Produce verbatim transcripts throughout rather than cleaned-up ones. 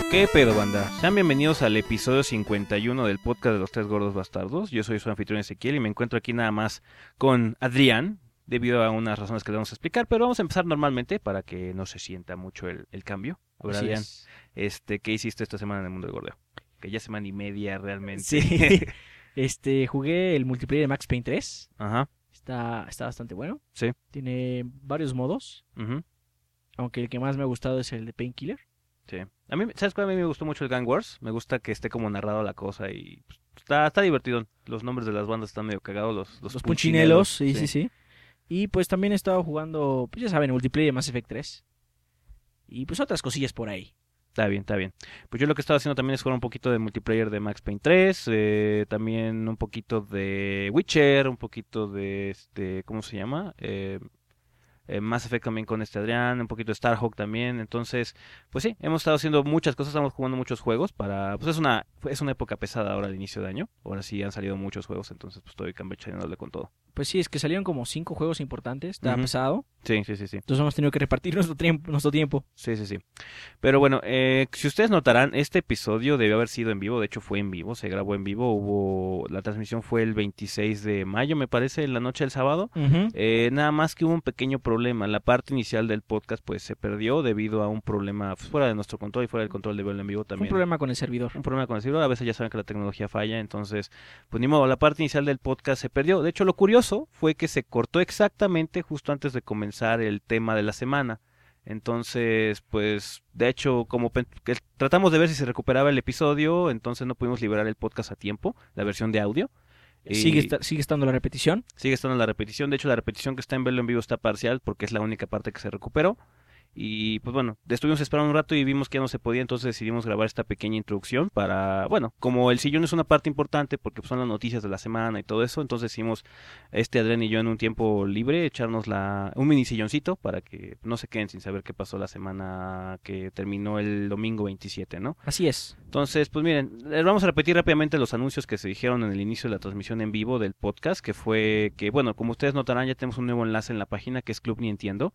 ¿Qué pedo, banda? Sean bienvenidos al episodio cincuenta y uno del podcast de los Tres Gordos Bastardos. Yo soy su anfitrión Ezequiel y me encuentro aquí nada más con Adrián, debido a unas razones que le vamos a explicar, pero vamos a empezar normalmente para que no se sienta mucho el, el cambio. A ver, Así Adrián, es. este, ¿qué hiciste esta semana en el mundo del gordeo? Que ya semana y media realmente. Sí. Este, jugué el multiplayer de Max Payne tres. Ajá, Está, está bastante bueno. sí. Tiene varios modos, Ujú, aunque el que más me ha gustado es el de Painkiller. sí. A mí, ¿sabes cuál? A mí me gustó mucho el Gang Wars. Me gusta que esté como narrado la cosa y pues, está, está divertido. Los nombres de las bandas están medio cagados. Los, los, Los punchinelos, sí, sí, sí. Y pues también he estado jugando, pues ya saben, el multiplayer de Mass Effect tres. Y pues otras cosillas por ahí. Está bien, está bien. Pues yo lo que estaba haciendo también es jugar un poquito de multiplayer de Max Payne tres, eh, también un poquito de Witcher, un poquito de, este, ¿cómo se llama? Eh, eh, Mass Effect también con este Adrián, un poquito de Starhawk también. Entonces, pues sí, hemos estado haciendo muchas cosas, estamos jugando muchos juegos para, pues es una, es una época pesada ahora al inicio de año. Ahora sí han salido muchos juegos, entonces pues estoy campechaneándole con todo. Pues sí, es que salieron como cinco juegos importantes, está Ujú. pesado. Sí, sí, sí, sí. Entonces hemos tenido que repartir nuestro tiempo. Nuestro tiempo. Sí, sí, sí. Pero bueno, eh, si ustedes notarán, este episodio debió haber sido en vivo, de hecho fue en vivo, se grabó en vivo, hubo, la transmisión fue el veintiséis de mayo, me parece, en la noche del sábado. Ujú. Eh, nada más que hubo un pequeño problema, la parte inicial del podcast pues se perdió debido a un problema pues, fuera de nuestro control y fuera del control de verlo en vivo Fue un también. problema con el servidor. Un problema con el servidor, a veces ya saben que la tecnología falla, entonces, pues ni modo, la parte inicial del podcast se perdió. De hecho, lo curioso fue que se cortó exactamente justo antes de comenzar el tema de la semana. Entonces, pues, de hecho, como pen- que tratamos de ver si se recuperaba el episodio, entonces no pudimos liberar el podcast a tiempo, la versión de audio. Sigue, Y esta- sigue estando la repetición. sigue estando en la repetición. De hecho, la repetición que está en verlo en vivo está parcial porque es la única parte que se recuperó. Y pues bueno, estuvimos esperando un rato y vimos que ya no se podía, entonces decidimos grabar esta pequeña introducción para, bueno, como el sillón es una parte importante porque son las noticias de la semana y todo eso, entonces decidimos este Adrián y yo en un tiempo libre echarnos la, un mini silloncito para que no se queden sin saber qué pasó la semana que terminó el domingo veintisiete, ¿no? Así es. Entonces, pues miren, les vamos a repetir rápidamente los anuncios que se dijeron en el inicio de la transmisión en vivo del podcast, que fue que, bueno, como ustedes notarán, ya tenemos un nuevo enlace en la página que es Club Ni Entiendo.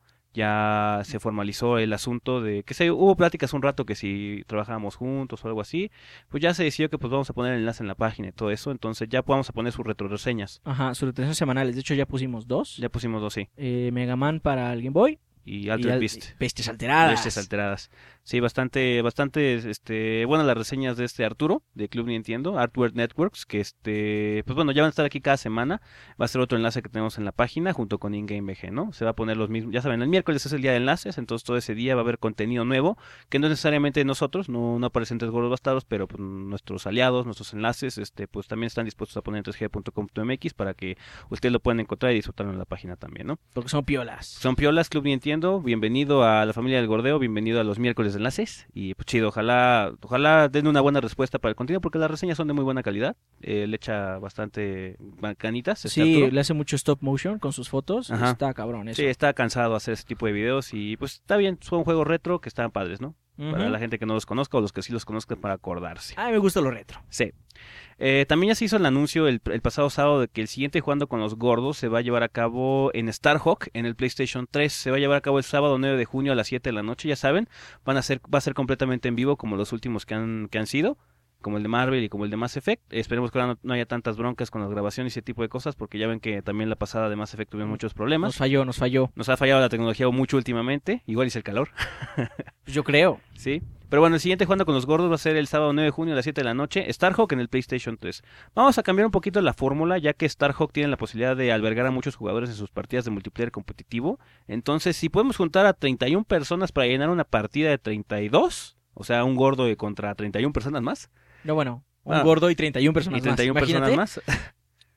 Ya se formalizó el asunto de que se hubo pláticas un rato que si trabajábamos juntos o algo así, pues ya se decidió que pues vamos a poner el enlace en la página y todo eso, entonces ya vamos a poner sus retroreseñas. Ajá, sus retenciones semanales. De hecho, ya pusimos dos. Ya pusimos dos, sí. Eh, Mega Man para el Game Boy. Y Y Altered al- Beast. Bestias alteradas. Bestias alteradas. Sí, bastante, bastante, este, buenas las reseñas de este Arturo, de Club Ni Entiendo, Artwork Networks, que este, pues bueno, ya van a estar aquí cada semana, va a ser otro enlace que tenemos en la página, junto con InGame V G, ¿no? Se va a poner los mismos, ya saben, el miércoles es el día de enlaces, entonces todo ese día va a haber contenido nuevo, que no es necesariamente de nosotros, no, no aparecen Tres Gordos Bastardos, pero pues, nuestros aliados, nuestros enlaces, este, pues también están dispuestos a poner en tres g punto com punto m x para que ustedes lo puedan encontrar y disfrutarlo en la página también, ¿no? Porque son piolas. Son piolas, Club Ni Entiendo, bienvenido a la familia del Gordeo, bienvenido a los miércoles de enlaces y pues chido, ojalá, ojalá den una buena respuesta para el contenido porque las reseñas son de muy buena calidad, eh, le echa bastante bacanitas. Este Sí, Arturo. le hace mucho stop motion con sus fotos. Ajá. Está cabrón eso. Sí, está cansado hacer ese tipo de videos y pues está bien, son juegos retro que están padres, ¿no? Ujú. Para la gente que no los conozca o los que sí los conozcan para acordarse. Ay, me gusta lo retro. Sí. Eh, también ya se hizo el anuncio el, el pasado sábado de que el siguiente Jugando con los Gordos se va a llevar a cabo en Starhawk, en el PlayStation tres. Se va a llevar a cabo el sábado nueve de junio a las siete de la noche, ya saben. Van a ser, va a ser completamente en vivo como los últimos que han, que han sido, como el de Marvel y como el de Mass Effect. Esperemos que ahora no, no haya tantas broncas con las grabaciones y ese tipo de cosas, porque ya ven que también la pasada de Mass Effect tuvieron muchos problemas. Nos falló, nos falló. Nos ha fallado la tecnología mucho últimamente, igual es el calor. Pues yo creo. Sí. Pero bueno, el siguiente Jugando con los Gordos va a ser el sábado nueve de junio a las siete de la noche, Starhawk en el PlayStation tres. Vamos a cambiar un poquito la fórmula, ya que Starhawk tiene la posibilidad de albergar a muchos jugadores en sus partidas de multiplayer competitivo. Entonces, si podemos juntar a treinta y una personas para llenar una partida de treinta y dos, o sea, un gordo contra treinta y una personas más, No, bueno, un Ah. gordo y treinta y una personas y treinta y una más. personas Imagínate, más,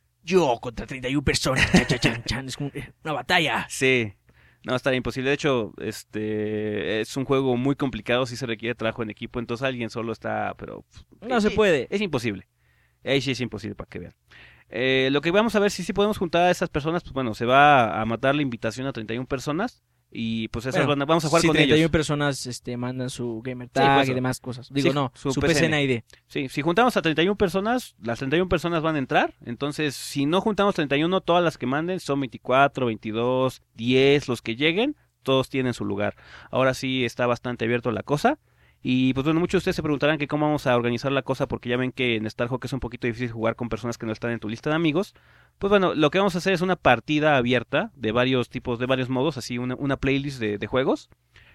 yo contra treinta y una personas. Chan, chan, chan, chan. Es como una batalla. sí. No, estaría imposible. De hecho, este es un juego muy complicado, sí se requiere trabajo en equipo, entonces alguien solo está, pero No se sí, puede. es imposible. Ahí sí es imposible para que vean. Eh, lo que vamos a ver si sí podemos juntar a esas personas, pues bueno, se va a matar la invitación a treinta y una personas y pues esas Bueno, van a- vamos a jugar si con treinta y una ellos. personas este, mandan su gamer Sí, tag pues, y demás cosas. Digo, sí, no, su su, P C N. P C N I D. Sí, si juntamos a treinta y una personas, las treinta y una personas van a entrar. Entonces, si no juntamos treinta y uno, todas las que manden son veinticuatro, veintidós, diez, los que lleguen, todos tienen su lugar. Ahora sí está bastante abierto la cosa. Y pues bueno, muchos de ustedes se preguntarán que cómo vamos a organizar la cosa porque ya ven que en Starhawk es un poquito difícil jugar con personas que no están en tu lista de amigos. Pues bueno, lo que vamos a hacer es una partida abierta de varios tipos, de varios modos, así una, una playlist de, de juegos.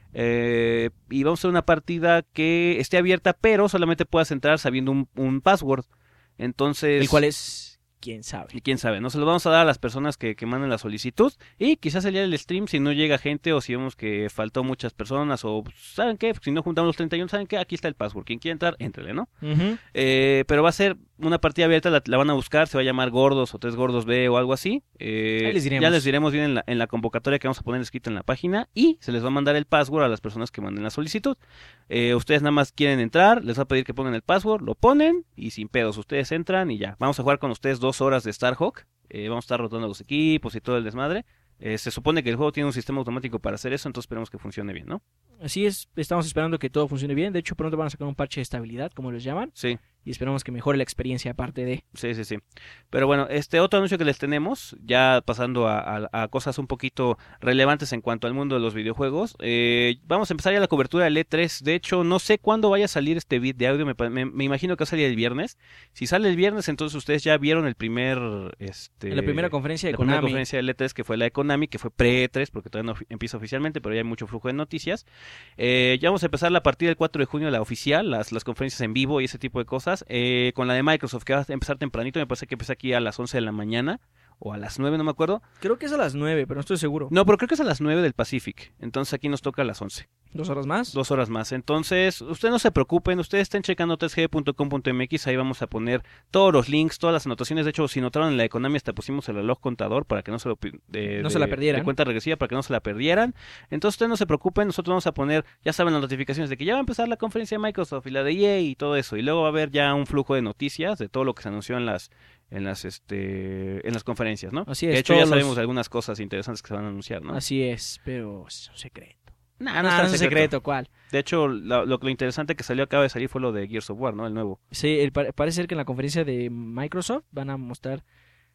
Eh, y vamos a hacer una partida que esté abierta, pero solamente puedas entrar sabiendo un, un password. Entonces... El cual es... quién sabe. Y quién sabe, ¿no? Se lo vamos a dar a las personas que, que manden la solicitud y quizás el día del stream, si no llega gente o si vemos que faltó muchas personas o, ¿saben qué? Si no juntamos los treinta y uno, ¿saben qué? Aquí está el password. Quien quiera entrar, éntrele, ¿no? Uh-huh. Eh, pero va a ser una partida abierta, la, la van a buscar, se va a llamar Gordos o Tres Gordos B o algo así. Eh, Ahí les diremos. Ya les diremos bien en la, en la convocatoria que vamos a poner escrita en la página y se les va a mandar el password a las personas que manden la solicitud. Eh, ustedes nada más quieren entrar, les va a pedir que pongan el password, lo ponen y sin pedos, ustedes entran y ya. Vamos a jugar con ustedes dos horas de Starhawk, eh, vamos a estar rotando los equipos y todo el desmadre. Eh, se supone que el juego tiene un sistema automático para hacer eso, entonces esperemos que funcione bien, ¿no? Así es, estamos esperando que todo funcione bien. De hecho, pronto van a sacar un parche de estabilidad, como les llaman. Sí. Y esperamos que mejore la experiencia aparte de... Sí, sí, sí. Pero bueno, este otro anuncio que les tenemos, ya pasando a, a, a cosas un poquito relevantes en cuanto al mundo de los videojuegos, eh, vamos a empezar ya la cobertura del E tres. De hecho, no sé cuándo vaya a salir este bit de audio, me, me, me imagino que va a salir el viernes. Si sale el viernes, entonces ustedes ya vieron el primer... Este, En la primera conferencia de la Konami. primera conferencia del E tres, que fue la de Konami, que fue pre-E tres, porque todavía no empieza oficialmente, pero ya hay mucho flujo de noticias. Eh, ya vamos a empezar la partida del cuatro de junio, la oficial, las, las conferencias en vivo y ese tipo de cosas, eh, con la de Microsoft, que va a empezar tempranito, me parece que empieza aquí a las once de la mañana, o a las nueve, no me acuerdo. Creo que es a las nueve, pero no estoy seguro. No, pero creo que es a las nueve del Pacific, entonces aquí nos toca a las once. ¿Dos horas más? Dos horas más. Entonces, ustedes no se preocupen, ustedes estén checando tres g punto com punto m x, ahí vamos a poner todos los links, todas las anotaciones. De hecho, si notaron en la economía hasta pusimos el reloj contador para que no se lo de, no de, se la perdieran. de cuenta regresiva, para que no se la perdieran. Entonces, ustedes no se preocupen, nosotros vamos a poner, ya saben, las notificaciones de que ya va a empezar la conferencia de Microsoft y la de E A y todo eso. Y luego va a haber ya un flujo de noticias de todo lo que se anunció en las en las este en las conferencias, ¿no? Así es. De hecho, ya sabemos los... algunas cosas interesantes que se van a anunciar, ¿no? Así es, pero es un secreto. Nah, No, no, no, está es un secreto. secreto, ¿cuál? De hecho, lo, lo, lo interesante que salió, acaba de salir, fue lo de Gears of War, ¿no? El nuevo. Sí, el, parece ser que en la conferencia de Microsoft van a mostrar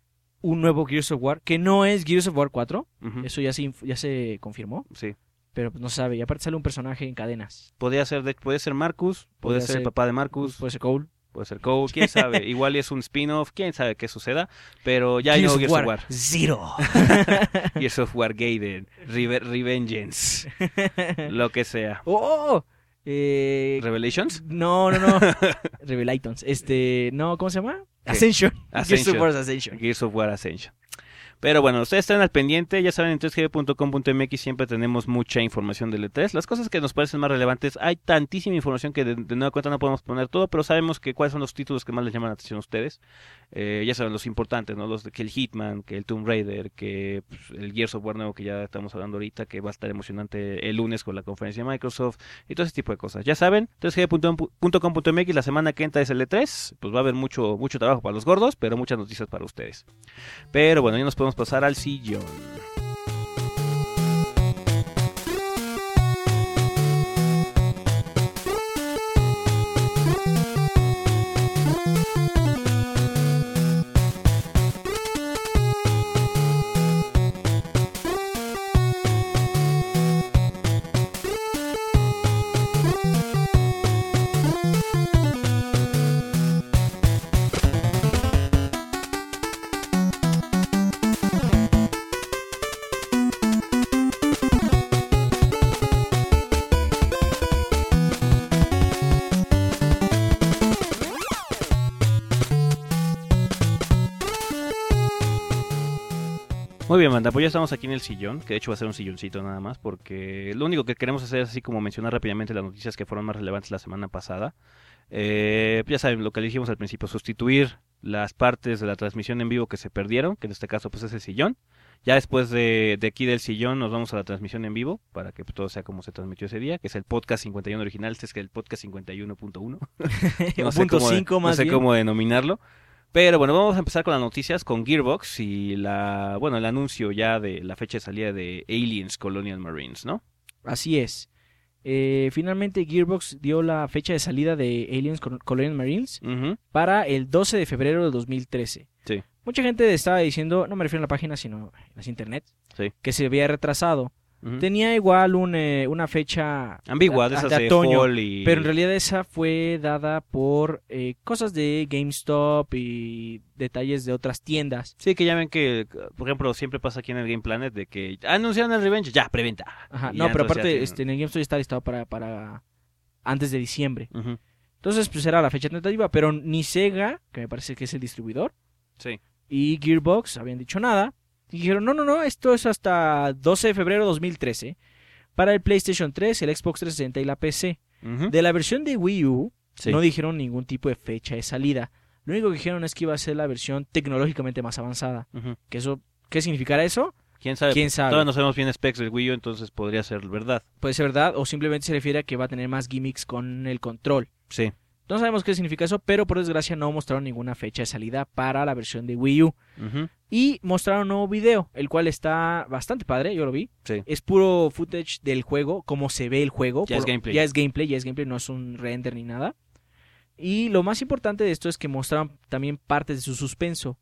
un nuevo Gears of War, que no es Gears of War cuatro. Uh-huh. Eso ya se, ya se confirmó. Sí. Pero no se sabe. Y aparte sale un personaje en cadenas. Podría ser, de, puede ser Marcus, puede ser, ser el papá de Marcus. Puede ser Cole. Puede ser Cole, quién sabe. Igual es un spin-off, quién sabe qué suceda. Pero ya hay Gears nuevo Gears War of War. Zero. Gears of War Gaiden, Reve Revengeance, lo que sea. ¡Oh! Eh, ¿Revelations? No, no, no. Revelations. Este, no, ¿cómo se llama? ¿Qué? Ascension. Ascension. Gears of War Ascension. Gears of War Ascension. Pero bueno, ustedes están al pendiente, ya saben, en tres g punto com punto m x siempre tenemos mucha información del E tres. Las cosas que nos parecen más relevantes, hay tantísima información que de, de nueva cuenta no podemos poner todo, pero sabemos que cuáles son los títulos que más les llaman la atención a ustedes. Eh, ya saben, los importantes, ¿no? Los de, que el Hitman, que el Tomb Raider, que pues, el Gears of War nuevo que ya estamos hablando ahorita, que va a estar emocionante el lunes con la conferencia de Microsoft y todo ese tipo de cosas. Ya saben, tres g punto com punto m x, la semana que entra es el E tres, pues va a haber mucho, mucho trabajo para los gordos, pero muchas noticias para ustedes. Pero bueno, ya nos podemos pasar al sillón. Muy bien, banda, pues ya estamos aquí en el sillón, que de hecho va a ser un silloncito nada más, porque lo único que queremos hacer es así como mencionar rápidamente las noticias que fueron más relevantes la semana pasada. Eh, ya saben, lo que dijimos al principio, sustituir las partes de la transmisión en vivo que se perdieron, que en este caso pues es el sillón. Ya después de, de aquí del sillón nos vamos a la transmisión en vivo, para que todo sea como se transmitió ese día, que es el podcast cincuenta y uno original, este es el podcast cincuenta y uno punto uno. No sé punto cómo, cinco más no sé bien. cómo denominarlo. Pero bueno, vamos a empezar con las noticias, con Gearbox y la bueno el anuncio ya de la fecha de salida de Aliens Colonial Marines, ¿no? Así es. Eh, finalmente Gearbox dio la fecha de salida de Aliens Colonial Marines Uh-huh. para el doce de febrero de dos mil trece. Sí. Mucha gente estaba diciendo, no me refiero a la página, sino en las internet, Sí. que se había retrasado Uh-huh. Tenía igual un, eh, una fecha ambigua, de esas de, de otoño, fall y... pero en realidad esa fue dada por eh, cosas de GameStop y detalles de otras tiendas. Sí, que ya ven que, por ejemplo, siempre pasa aquí en el Game Planet de que anunciaron el Revenge, ya, preventa. Ajá, no, pero aparte tienen... este, en el GameStop está listado para, para antes de diciembre. Uh-huh. Entonces, pues era la fecha tentativa, pero ni Sega, que me parece que es el distribuidor, sí. y Gearbox habían dicho nada. Y dijeron, no, no, no, esto es hasta doce de febrero de dos mil trece para el PlayStation tres, el Xbox trescientos sesenta y la P C. Uh-huh. De la versión de Wii U, sí. no dijeron ningún tipo de fecha de salida. Lo único que dijeron es que iba a ser la versión tecnológicamente más avanzada. Uh-huh. ¿Que eso, ¿Qué significará eso? ¿Quién sabe? ¿Quién sabe? Todavía no sabemos bien specs del Wii U, entonces podría ser verdad. Puede ser verdad, o simplemente se refiere a que va a tener más gimmicks con el control. Sí. No sabemos qué significa eso, pero por desgracia no mostraron ninguna fecha de salida para la versión de Wii U. Uh-huh. Y mostraron un nuevo video, el cual está bastante padre, yo lo vi. Sí. Es puro footage del juego, como se ve el juego. Ya por, es gameplay. Ya es gameplay, ya es gameplay, no es un render ni nada. Y lo más importante de esto es que mostraron también partes de su suspenso.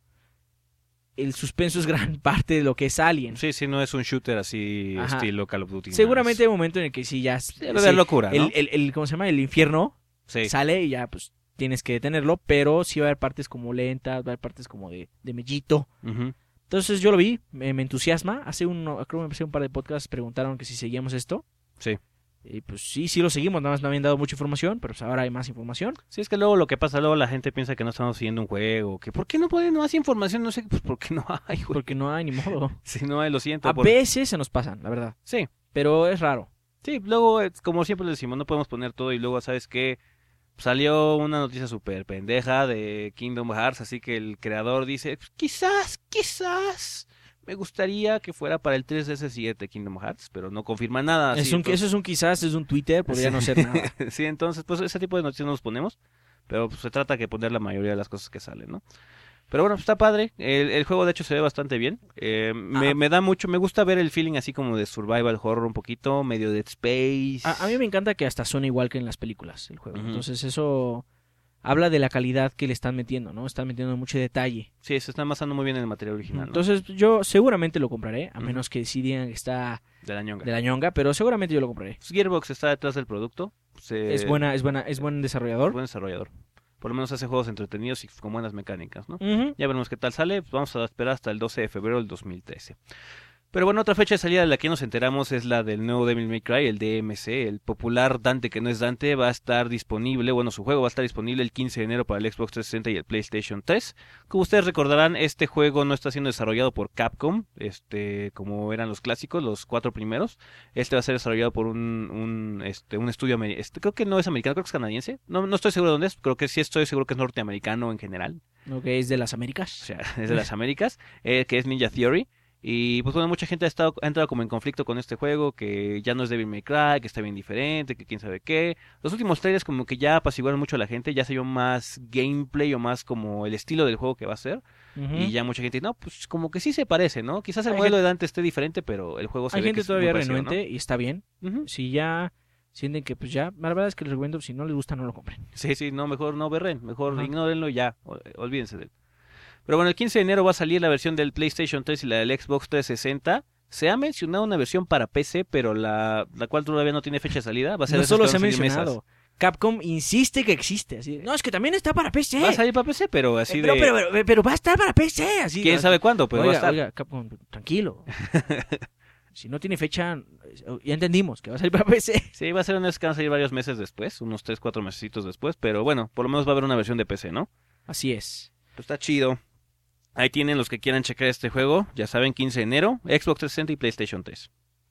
El suspenso es gran parte de lo que es Alien. Sí, sí, no es un shooter así Ajá. estilo Call of Duty. Seguramente hay un momento en el que sí ya... Sí, debe haber locura, ¿no? El, el, el, ¿cómo se llama? El infierno sí. sale y ya pues tienes que detenerlo, pero sí va a haber partes como lentas, va a haber partes como de, de mellito. Uh-huh. Entonces yo lo vi, me, me entusiasma. Hace un, creo que me empecé un par de podcasts, preguntaron que si seguíamos esto. Sí. Y pues sí, sí lo seguimos, nada más no habían dado mucha información, pero pues ahora hay más información. Sí, es que luego lo que pasa, luego la gente piensa que no estamos siguiendo un juego, que ¿por qué no ponen más información? No sé, pues porque no hay, güey. Porque no hay ni modo. Si no hay, lo siento. A por... veces se nos pasan, la verdad. Sí. Pero es raro. Sí, luego, como siempre le decimos, no podemos poner todo y luego, ¿sabes qué? Salió una noticia súper pendeja de Kingdom Hearts, así que el creador dice, quizás, quizás... Me gustaría que fuera para el tres D S siete Kingdom Hearts, pero no confirma nada. Es así, un, entonces... Eso es un quizás, es un Twitter, podría sí. no ser nada. Sí, entonces, pues ese tipo de noticias no los ponemos, pero pues, se trata de poner la mayoría de las cosas que salen, ¿no? Pero bueno, pues, está padre. El, el juego de hecho se ve bastante bien. Eh, me, ah. me da mucho, me gusta ver el feeling así como de survival horror un poquito, medio Dead Space. A, a mí me encanta que hasta suena igual que en las películas el juego. Uh-huh. Entonces eso habla de la calidad que le están metiendo, ¿no? Están metiendo mucho detalle. Sí, se están basando muy bien en el material original, ¿no? Entonces yo seguramente lo compraré, a Uh-huh. menos que sí digan que está de la ñonga. de la ñonga, pero seguramente yo lo compraré. Pues Gearbox está detrás del producto. Se... Es buena, es buena, es buen desarrollador. Es buen desarrollador. Por lo menos hace juegos entretenidos y con buenas mecánicas, ¿no? Uh-huh. Ya veremos qué tal sale. Pues vamos a esperar hasta el doce de febrero del dos mil trece. Pero bueno, otra fecha de salida de la que nos enteramos es la del nuevo Devil May Cry, el D M C, el popular Dante que no es Dante, va a estar disponible, bueno, su juego va a estar disponible el quince de enero para el Xbox trescientos sesenta y el PlayStation tres. Como ustedes recordarán, este juego no está siendo desarrollado por Capcom, este, como eran los clásicos, los cuatro primeros. Este va a ser desarrollado por un, un, este, un estudio, este, creo que no es americano, creo que es canadiense. No, no estoy seguro de dónde es, creo que sí estoy seguro que es norteamericano en general. ¿No que es de las Américas? O sea, es de las Américas, eh, que es Ninja Theory. Y pues bueno, mucha gente ha, estado, ha entrado como en conflicto con este juego, que ya no es Devil May Cry, que está bien diferente, que quién sabe qué. Los últimos trailers como que ya apaciguaron mucho a la gente, ya se vio más gameplay o más como el estilo del juego que va a ser. Uh-huh. Y ya mucha gente dice, no, pues como que sí se parece, ¿no? Quizás el hay modelo gente... de Dante esté diferente, pero el juego se hay ve gente que es todavía muy parecido, renuente, ¿no? Y está bien. Uh-huh. Si ya sienten que pues ya, la verdad es que les recomiendo, si no les gusta no lo compren. Sí, sí, no, mejor no berren, mejor uh-huh. ignórenlo y ya, olvídense de él. Pero bueno, el quince de enero va a salir la versión del PlayStation tres y la del Xbox trescientos sesenta. Se ha mencionado una versión para P C, pero la, la cual todavía no tiene fecha de salida. Va a ser no solo se ha mencionado. Mesas. Capcom insiste que existe. Así, no, es que también está para P C. Va a salir para P C, pero así eh, pero, de... Pero, pero, pero, pero va a estar para P C. Así, ¿Quién así. sabe cuándo? Pero oiga, va a estar. Oiga, Capcom, tranquilo. Si no tiene fecha, ya entendimos que va a salir para P C. Sí, va a ser una vez que van a salir varios meses después, unos tres, cuatro mesecitos después, pero bueno, por lo menos va a haber una versión de P C, ¿no? Así es. Pues está chido. Ahí tienen los que quieran checar este juego, ya saben, quince de enero, Xbox trescientos sesenta y PlayStation tres.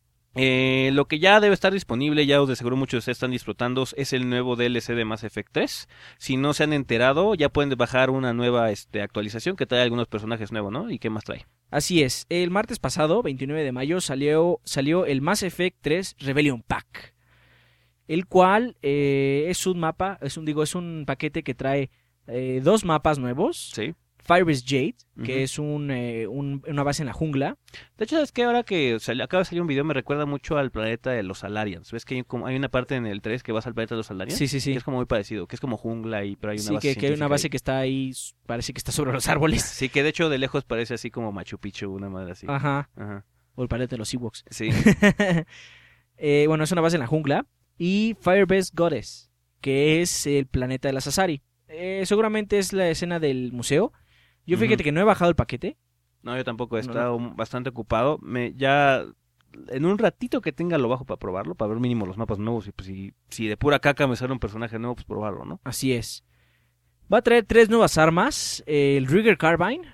Eh, lo que ya debe estar disponible, ya os de seguro muchos de ustedes están disfrutando, es el nuevo D L C de Mass Effect tres. Si no se han enterado, ya pueden bajar una nueva este, actualización que trae algunos personajes nuevos, ¿no? ¿Y qué más trae? Así es, el martes pasado, veintinueve de mayo, salió, salió el Mass Effect tres Rebellion Pack, el cual eh, es un mapa, es un digo, es un paquete que trae eh, dos mapas nuevos. Sí. Firebase Jade, que uh-huh. es un, eh, un, una base en la jungla. De hecho, es que ahora que sal, acaba de salir un video me recuerda mucho al planeta de los Salarians. ¿Ves que hay, como, hay una parte en el tres que vas al planeta de los Salarians? Sí, sí, sí. Que es como muy parecido, que es como jungla y pero hay una sí, base que, que hay una base ahí. que está ahí, parece que está sobre los árboles. Sí, que de hecho de lejos parece así como Machu Picchu, una madre así. Ajá. Ajá. O el planeta de los Ewoks. Sí. eh, bueno, es una base en la jungla. Y Firebase Goddess, que es el planeta de las Asari. Eh, seguramente es la escena del museo. Yo fíjate Ujú. que no he bajado el paquete. No, yo tampoco he No, estado bastante ocupado. Me ya en un ratito que tenga lo bajo para probarlo, para ver mínimo los mapas nuevos y pues si, si de pura caca me sale un personaje nuevo, pues probarlo, ¿no? Así es. Va a traer tres nuevas armas. eh, el Rigger Carbine.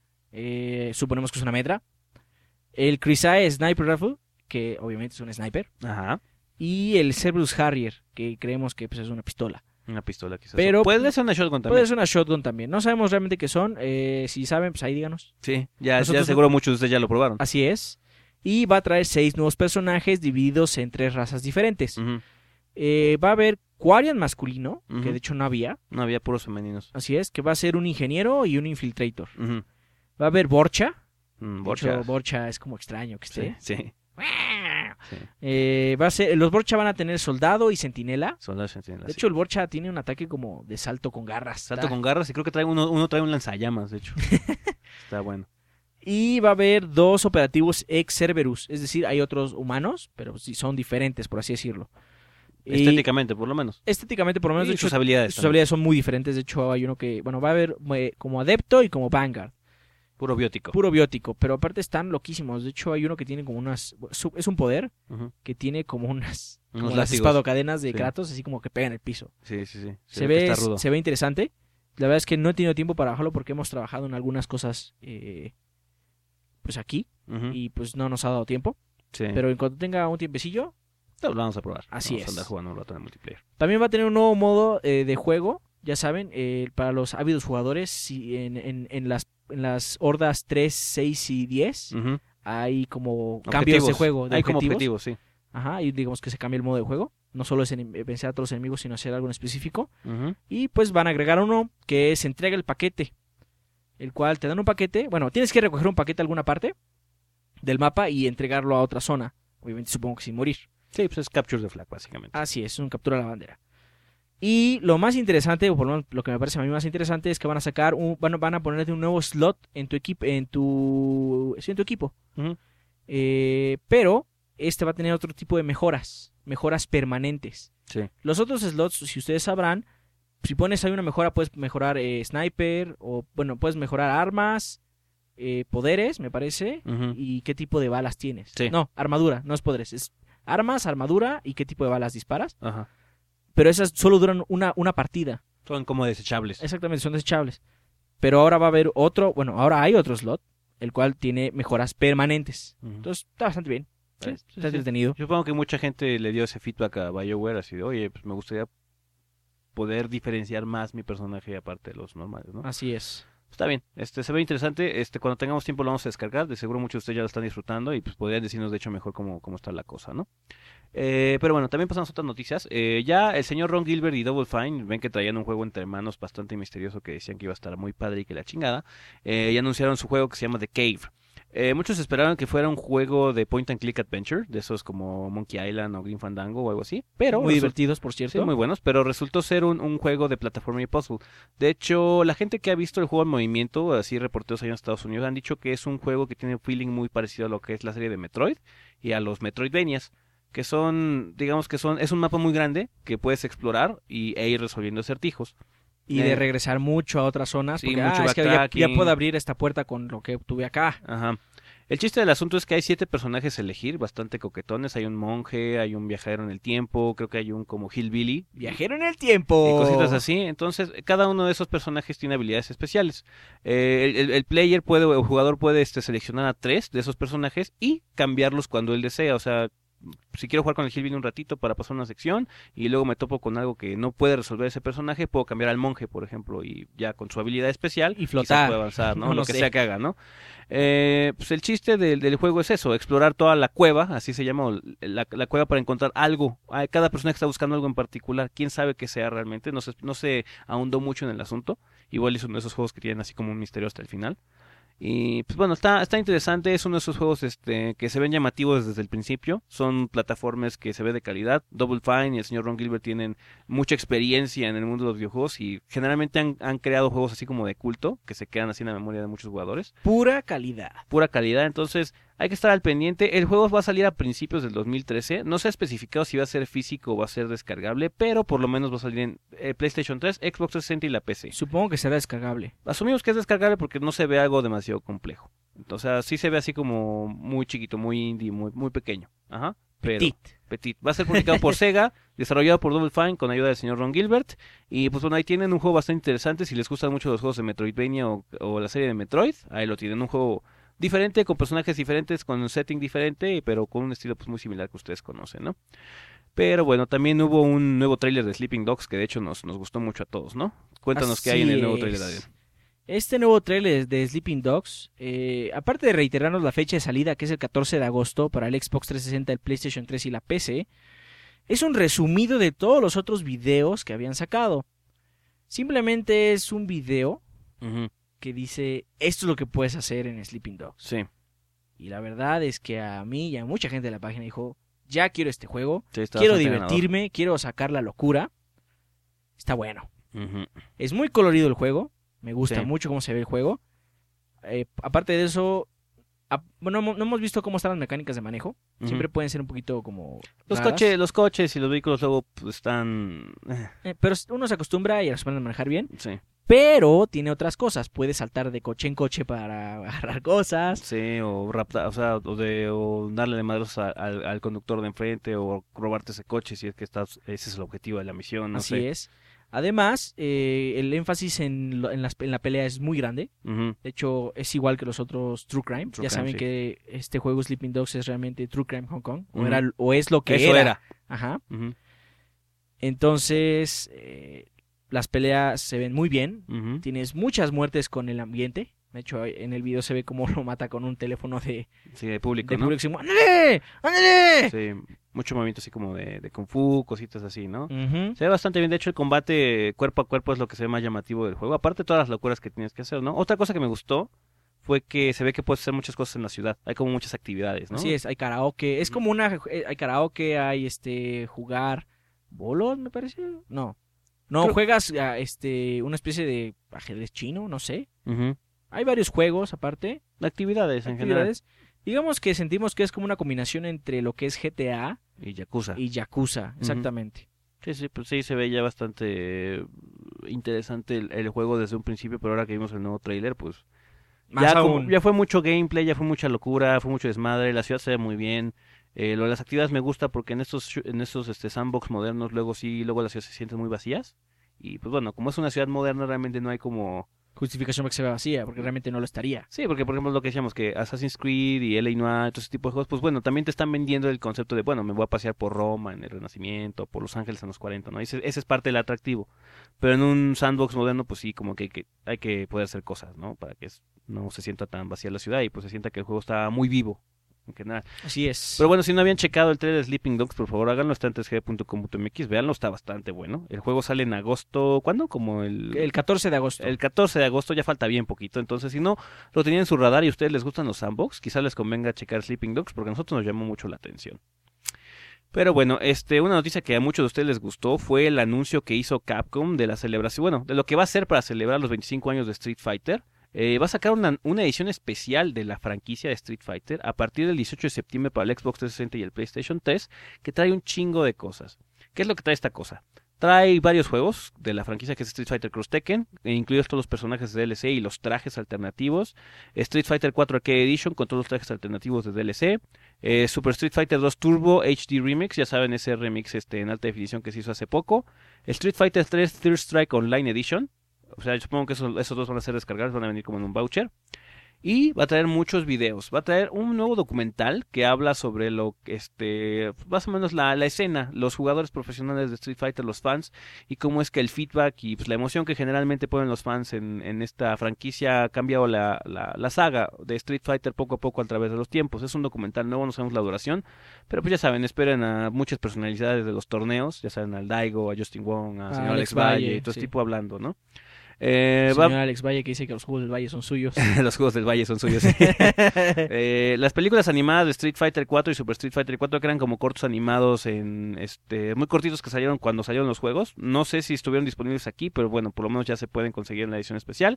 eh, suponemos que es una Medra. El Crisai Sniper Rifle, que obviamente es un sniper. Ajá. Y el Cerberus Harrier, que creemos que pues, es una pistola. Una pistola quizás. Pero- puede ser una shotgun también. Puede ser una shotgun también. No sabemos realmente qué son. eh, si saben, pues ahí díganos. Sí, ya, Nosotros ya no- seguro muchos de ustedes ya lo probaron. Así es. Y va a traer seis nuevos personajes divididos en tres razas diferentes. Ujú. Eh, va a haber Quarian masculino, Ujú. que de hecho no había. No había puros femeninos. Así es, que va a ser un ingeniero y un infiltrator. Ujú. Va a haber Borcha. Mm, De Borcha. hecho, Borcha es como extraño que Sí, esté. sí, sí. Eh, va a ser, los Borcha van a tener soldado y sentinela. Son las sentinelas, De sí. hecho, el Borcha tiene un ataque como de salto con garras. Salto Está- con garras y creo que trae uno, uno trae un lanzallamas, de hecho. Está bueno. Y va a haber dos operativos ex Cerberus. Es decir, hay otros humanos, pero sí son diferentes, por así decirlo. Y Estéticamente, por lo menos. estéticamente, por lo menos, Y de hecho, sus habilidades. sus también. habilidades son muy diferentes. De hecho, hay uno que, bueno, va a haber eh, como adepto y como Vanguard. Puro biótico. Puro biótico, pero aparte están loquísimos. De hecho, hay uno que tiene como unas... su- Es un poder Ujú. que tiene como unas... Unos como las látigos. espadocadenas de Sí. Kratos, así como que pegan el piso. Sí, sí, sí. Se, ve que ve, está rudo. se ve interesante. La verdad es que no he tenido tiempo para bajarlo porque hemos trabajado en algunas cosas eh, pues aquí Ujú. y pues no nos ha dado tiempo. Sí. Pero en cuanto tenga un tiempecillo, Lo vamos a probar. Así vamos es. a andar jugando un rato en el multiplayer. también va a tener un nuevo modo eh, de juego. Ya saben, eh, para los ávidos jugadores, si en, en, en las, en las hordas tres, seis y diez Ujú. hay como cambios de Objetivos. juego. De Hay como objetivos. objetivos, sí. Ajá, y digamos que se cambia el modo de juego. No solo es en- vencer a todos los enemigos, sino hacer algo en específico. Ujú. Y pues van a agregar uno que es entrega el paquete. El cual te dan un paquete. Bueno, tienes que recoger un paquete a alguna parte del mapa y entregarlo a otra zona. Obviamente supongo que sin morir. Sí, pues es Capture the Flag, básicamente. Así es, un captura la bandera. Y lo más interesante, o por lo menos lo que me parece a mí más interesante, es que van a sacar un, van, a- van a ponerte un nuevo slot en tu equipo, en tu, sí, en tu equipo. Ujú. Eh, pero este va a tener otro tipo de mejoras, mejoras permanentes. Sí. Los otros slots, si ustedes sabrán, si pones ahí una mejora, puedes mejorar eh, sniper, o bueno, puedes mejorar armas, eh, poderes, me parece, Ujú. y qué tipo de balas tienes. Sí. No, armadura, no es poderes, es armas, armadura y qué tipo de balas disparas. Ajá. Pero esas solo duran una, una partida. Son como desechables. Exactamente, son desechables. Pero ahora va a haber otro, bueno, ahora hay otro slot, el cual tiene mejoras permanentes. Ujú. Entonces está bastante bien. Sí, ¿eh? sí, Está sí. entretenido. Yo supongo que mucha gente le dio ese feedback a BioWare, así de, oye, pues me gustaría poder diferenciar más mi personaje aparte de los normales, ¿no? Así es. Está bien, este se ve interesante, este cuando tengamos tiempo lo vamos a descargar, de seguro muchos de ustedes ya lo están disfrutando y pues podrían decirnos de hecho mejor cómo, cómo está la cosa, ¿no? Eh, pero bueno, también pasamos a otras noticias. Eh, ya el señor Ron Gilbert y Double Fine ven que traían un juego entre manos bastante misterioso que decían que iba a estar muy padre y que la chingada. Eh, y anunciaron su juego que se llama The Cave. Eh, muchos esperaban que fuera un juego de point and click adventure, de esos como Monkey Island o Green Fandango o algo así, pero Muy resul- divertidos, por cierto. Sí, muy buenos, pero resultó ser un, un juego de plataforma y puzzle. De hecho, la gente que ha visto el juego en movimiento, así reporteros allá en Estados Unidos, han dicho que es un juego que tiene un feeling muy parecido a lo que es la serie de Metroid y a los Metroidvanias, que son, digamos que son, es un mapa muy grande que puedes explorar y, e ir resolviendo acertijos. Y Eh, de regresar mucho a otras zonas. sí, porque, mucho ah, es que ya, backtracking. ya puedo abrir esta puerta con lo que tuve acá. Ajá. El chiste del asunto es que hay siete personajes a elegir, bastante coquetones. Hay un monje, hay un viajero en el tiempo, creo que hay un como hillbilly. Viajero en el tiempo. Y cositas así. Entonces, cada uno de esos personajes tiene habilidades especiales. Eh, el, el- el player puede, o el jugador puede este, seleccionar a tres de esos personajes y cambiarlos cuando él desea. O sea, si quiero jugar con el Hillbilly un ratito para pasar una sección y luego me topo con algo que no puede resolver ese personaje, puedo cambiar al monje, por ejemplo, y ya con su habilidad especial Y quizás flotar. pueda avanzar, ¿no? No Lo lo que sé. sea que haga, ¿no? Eh, pues el chiste del, del juego es eso, explorar toda la cueva, así se llama, o la, la cueva para encontrar algo. Ah, cada personaje está buscando algo en particular, quién sabe qué sea realmente, no se, no se ahondó mucho en el asunto, igual es uno de esos juegos que tienen así como un misterio hasta el final. Y pues bueno, está, está interesante, es uno de esos juegos este, que se ven llamativos desde el principio, son plataformas que se ve de calidad. Double Fine y el señor Ron Gilbert tienen mucha experiencia en el mundo de los videojuegos y generalmente han, han creado juegos así como de culto, que se quedan así en la memoria de muchos jugadores. Pura calidad. Pura calidad, entonces Hay que estar al pendiente. El juego va a salir a principios del dos mil trece. No se ha especificado si va a ser físico o va a ser descargable, pero por lo menos va a salir en eh, PlayStation tres, Xbox trescientos sesenta y la P C. Supongo que será descargable. Asumimos que es descargable porque no se ve algo demasiado complejo. O sea, sí se ve así como muy chiquito, muy indie, muy, muy pequeño. Ajá. Pero, Petit. Petit. Va a ser publicado por Sega, desarrollado por Double Fine con ayuda del señor Ron Gilbert. Y pues bueno, ahí tienen un juego bastante interesante. Si les gustan mucho los juegos de Metroidvania o, o la serie de Metroid, ahí lo tienen. Un juego diferente, con personajes diferentes, con un setting diferente, pero con un estilo pues muy similar que ustedes conocen, ¿no? Pero bueno, también hubo un nuevo tráiler de Sleeping Dogs que de hecho nos, nos gustó mucho a todos, ¿no? Cuéntanos Así qué hay en el nuevo es. tráiler, Adrián. Este nuevo tráiler de Sleeping Dogs, eh, aparte de reiterarnos la fecha de salida, que es el catorce de agosto para el Xbox trescientos sesenta, el PlayStation tres y la P C, es un resumido de todos los otros videos que habían sacado. Simplemente es un video Uh-huh. que dice, esto es lo que puedes hacer en Sleeping Dogs. Sí, Y la verdad es que a mí y a mucha gente de la página dijo, ya quiero este juego, sí, está quiero bastante divertirme, quiero sacar la locura. Está bueno. ganador. Ujú. Es muy colorido el juego, me gusta Sí. mucho cómo se ve el juego. Eh, aparte de eso, a- bueno, no, no hemos visto cómo están las mecánicas de manejo. Ujú. Siempre pueden ser un poquito como Los raras. coches, los coches y los vehículos luego pues, están... Eh, pero uno se acostumbra y las pueden manejar bien. Sí, Pero tiene otras cosas. Puedes saltar de coche en coche para agarrar cosas. sí, o raptar, o sea, o, de, o darle de madros a- al, al conductor de enfrente o robarte ese coche si es que estás, ese es el objetivo de la misión, no Así sé. es. Además, eh, el énfasis en, lo- en, las- en la pelea es muy grande. Ujú. De hecho, es igual que los otros True Crime. True ya Crime, saben sí. que este juego Sleeping Dogs es realmente True Crime Hong Kong. O, Ujú. era, o es lo que Eso era. era. Ajá. Ujú, Entonces, eh, las peleas se ven muy bien. ujú. Tienes muchas muertes con el ambiente. De hecho, en el video se ve cómo lo mata con un teléfono de, Sí, de público, de ¿no? público. Como, ¡ándale! ¡ándale! Sí, mucho movimiento así como de, de Kung Fu, cositas así, ¿no? Ujú. Se ve bastante bien, de hecho el combate cuerpo a cuerpo es lo que se ve más llamativo del juego, aparte de todas las locuras que tienes que hacer, ¿no? Otra cosa que me gustó fue que se ve que puedes hacer muchas cosas en la ciudad, hay como muchas actividades, ¿no? Así es, hay karaoke. Es como una. eh, Hay karaoke, hay este. Jugar. ¿Bolos, me parece? No. No, Creo- juegas a, este. Una especie de ajedrez chino, no sé. Ujú. Hay varios juegos aparte. Actividades en Actividades. Digamos que sentimos que es como una combinación entre lo que es G T A general. Y Yakuza. y Yakuza, exactamente. Sí, sí, pues sí, se ve ya bastante eh, interesante el, el juego desde un principio, pero ahora que vimos el nuevo tráiler, pues Más ya, como- aún. ya fue mucho gameplay, ya fue mucha locura, fue mucho desmadre, la ciudad se ve muy bien. Eh, lo de las actividades me gusta porque en estos shu- en estos este, sandbox modernos luego sí, luego las ciudades se sienten muy vacías. Y pues bueno, como es una ciudad moderna realmente no hay como... Justificación para que se vea vacía, porque realmente no lo estaría. Sí, porque por ejemplo lo que decíamos que Assassin's Creed y L A. Noire, todo ese tipo de juegos, pues bueno, también te están vendiendo el concepto de, bueno, me voy a pasear por Roma en el Renacimiento, por Los Ángeles en los cuarenta, ¿no? Ese, ese es parte del atractivo. Pero en un sandbox moderno, pues sí, como que, que hay que poder hacer cosas, ¿no? Para que es- no se sienta tan vacía la ciudad y pues se sienta que el juego está muy vivo, en general. Así es. Pero bueno, si no habían checado el trailer de Sleeping Dogs, por favor háganlo, está en tres g punto com punto m x, véanlo, está bastante bueno. El juego sale en agosto, ¿cuándo? Como el... El catorce de agosto. El catorce de agosto, ya falta bien poquito, entonces si no lo tenían en su radar y a ustedes les gustan los sandbox, quizás les convenga checar Sleeping Dogs porque a nosotros nos llamó mucho la atención. Pero bueno, este, una noticia que a muchos de ustedes les gustó fue el anuncio que hizo Capcom de la celebración, bueno, de lo que va a hacer para celebrar los veinticinco años de Street Fighter. Eh, va a sacar una, una edición especial de la franquicia de Street Fighter a partir del dieciocho de septiembre para el Xbox trescientos sesenta y el PlayStation tres, que trae un chingo de cosas. ¿Qué es lo que trae esta cosa? Trae varios juegos de la franquicia que es Street Fighter Cross Tekken, e incluidos todos los personajes de D L C y los trajes alternativos. Street Fighter cuatro Arcade Edition con todos los trajes alternativos de D L C. Eh, Super Street Fighter dos Turbo H D Remix, ya saben ese remix este, en alta definición que se hizo hace poco. Street Fighter tres Third Strike Online Edition. O sea, yo supongo que esos, esos dos van a ser descargados, van a venir como en un voucher. Y va a traer muchos videos. Va a traer un nuevo documental que habla sobre lo que, este, más o menos la, la escena, los jugadores profesionales de Street Fighter, los fans, y cómo es que el feedback y pues, la emoción que generalmente ponen los fans en, en esta franquicia ha cambiado la, la, la saga de Street Fighter poco a poco a través de los tiempos. Es un documental nuevo, no sabemos la duración, pero pues ya saben, esperen a muchas personalidades de los torneos, ya saben, al Daigo, a Justin Wong, a A señor Alex Alex Valle, Valle, y todo sí. ese tipo hablando, ¿no? Eh, Señor va... Alex Valle que dice que los juegos del Valle son suyos. Los juegos del Valle son suyos. eh, las películas animadas de Street Fighter cuatro y Super Street Fighter cuatro que eran como cortos animados en este muy cortitos que salieron cuando salieron los juegos. No sé si estuvieron disponibles aquí, pero bueno, por lo menos ya se pueden conseguir en la edición especial.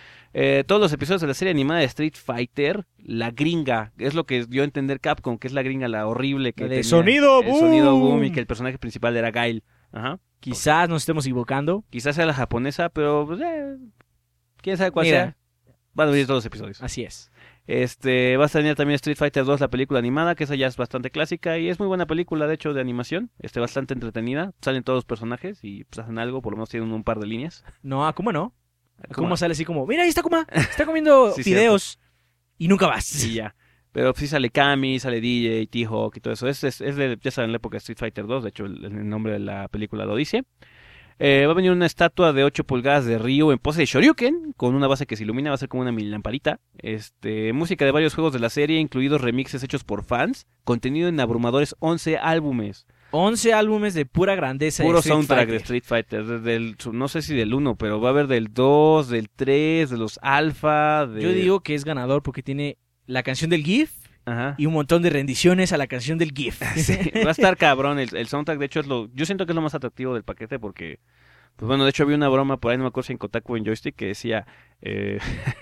Eh, todos los episodios de la serie animada de Street Fighter, la gringa, es lo que dio a entender Capcom, que es la gringa, la horrible que La de tenía sonido el boom. sonido boom y que el personaje principal era Guile. Ajá. Quizás nos estemos equivocando. Quizás sea la japonesa, pero pues, eh, quién sabe cuál Mira. sea. Van a venir todos los episodios. Así es. Este, va a tener también Street Fighter dos, la película animada, que esa ya es bastante clásica y es muy buena película, de hecho, de animación. Este, bastante entretenida. Salen todos los personajes y pues, hacen algo, por lo menos tienen un par de líneas. No, ¿a cómo no? ¿Cómo? ¿Cómo sale así como, mira, ahí está Kuma, está comiendo Sí, fideos y nunca vas? Y ya. Pero sí sale Kami, sale D J, T-Hawk y todo eso. Es, es, es de, ya saben, la época de Street Fighter dos, de hecho el, el nombre de la película lo dice. Eh, va a venir una estatua de ocho pulgadas de Ryu en pose de Shoryuken, con una base que se ilumina, va a ser como una mini lamparita. Este, música de varios juegos de la serie, incluidos remixes hechos por fans, contenido en abrumadores once álbumes. once álbumes de pura grandeza. Puro de Street soundtrack Fighter. de Street Fighter, desde el, no sé si del uno, pero va a haber del dos, del tres, de los alfa, de... Yo digo que es ganador porque tiene la canción del GIF Ajá. y un montón de rendiciones a la canción del GIF. Sí, va a estar cabrón el, el soundtrack, de hecho es lo, yo siento que es lo más atractivo del paquete porque, pues bueno, de hecho había una broma por ahí, no me acuerdo si en Kotaku o en Joystick, que decía eh,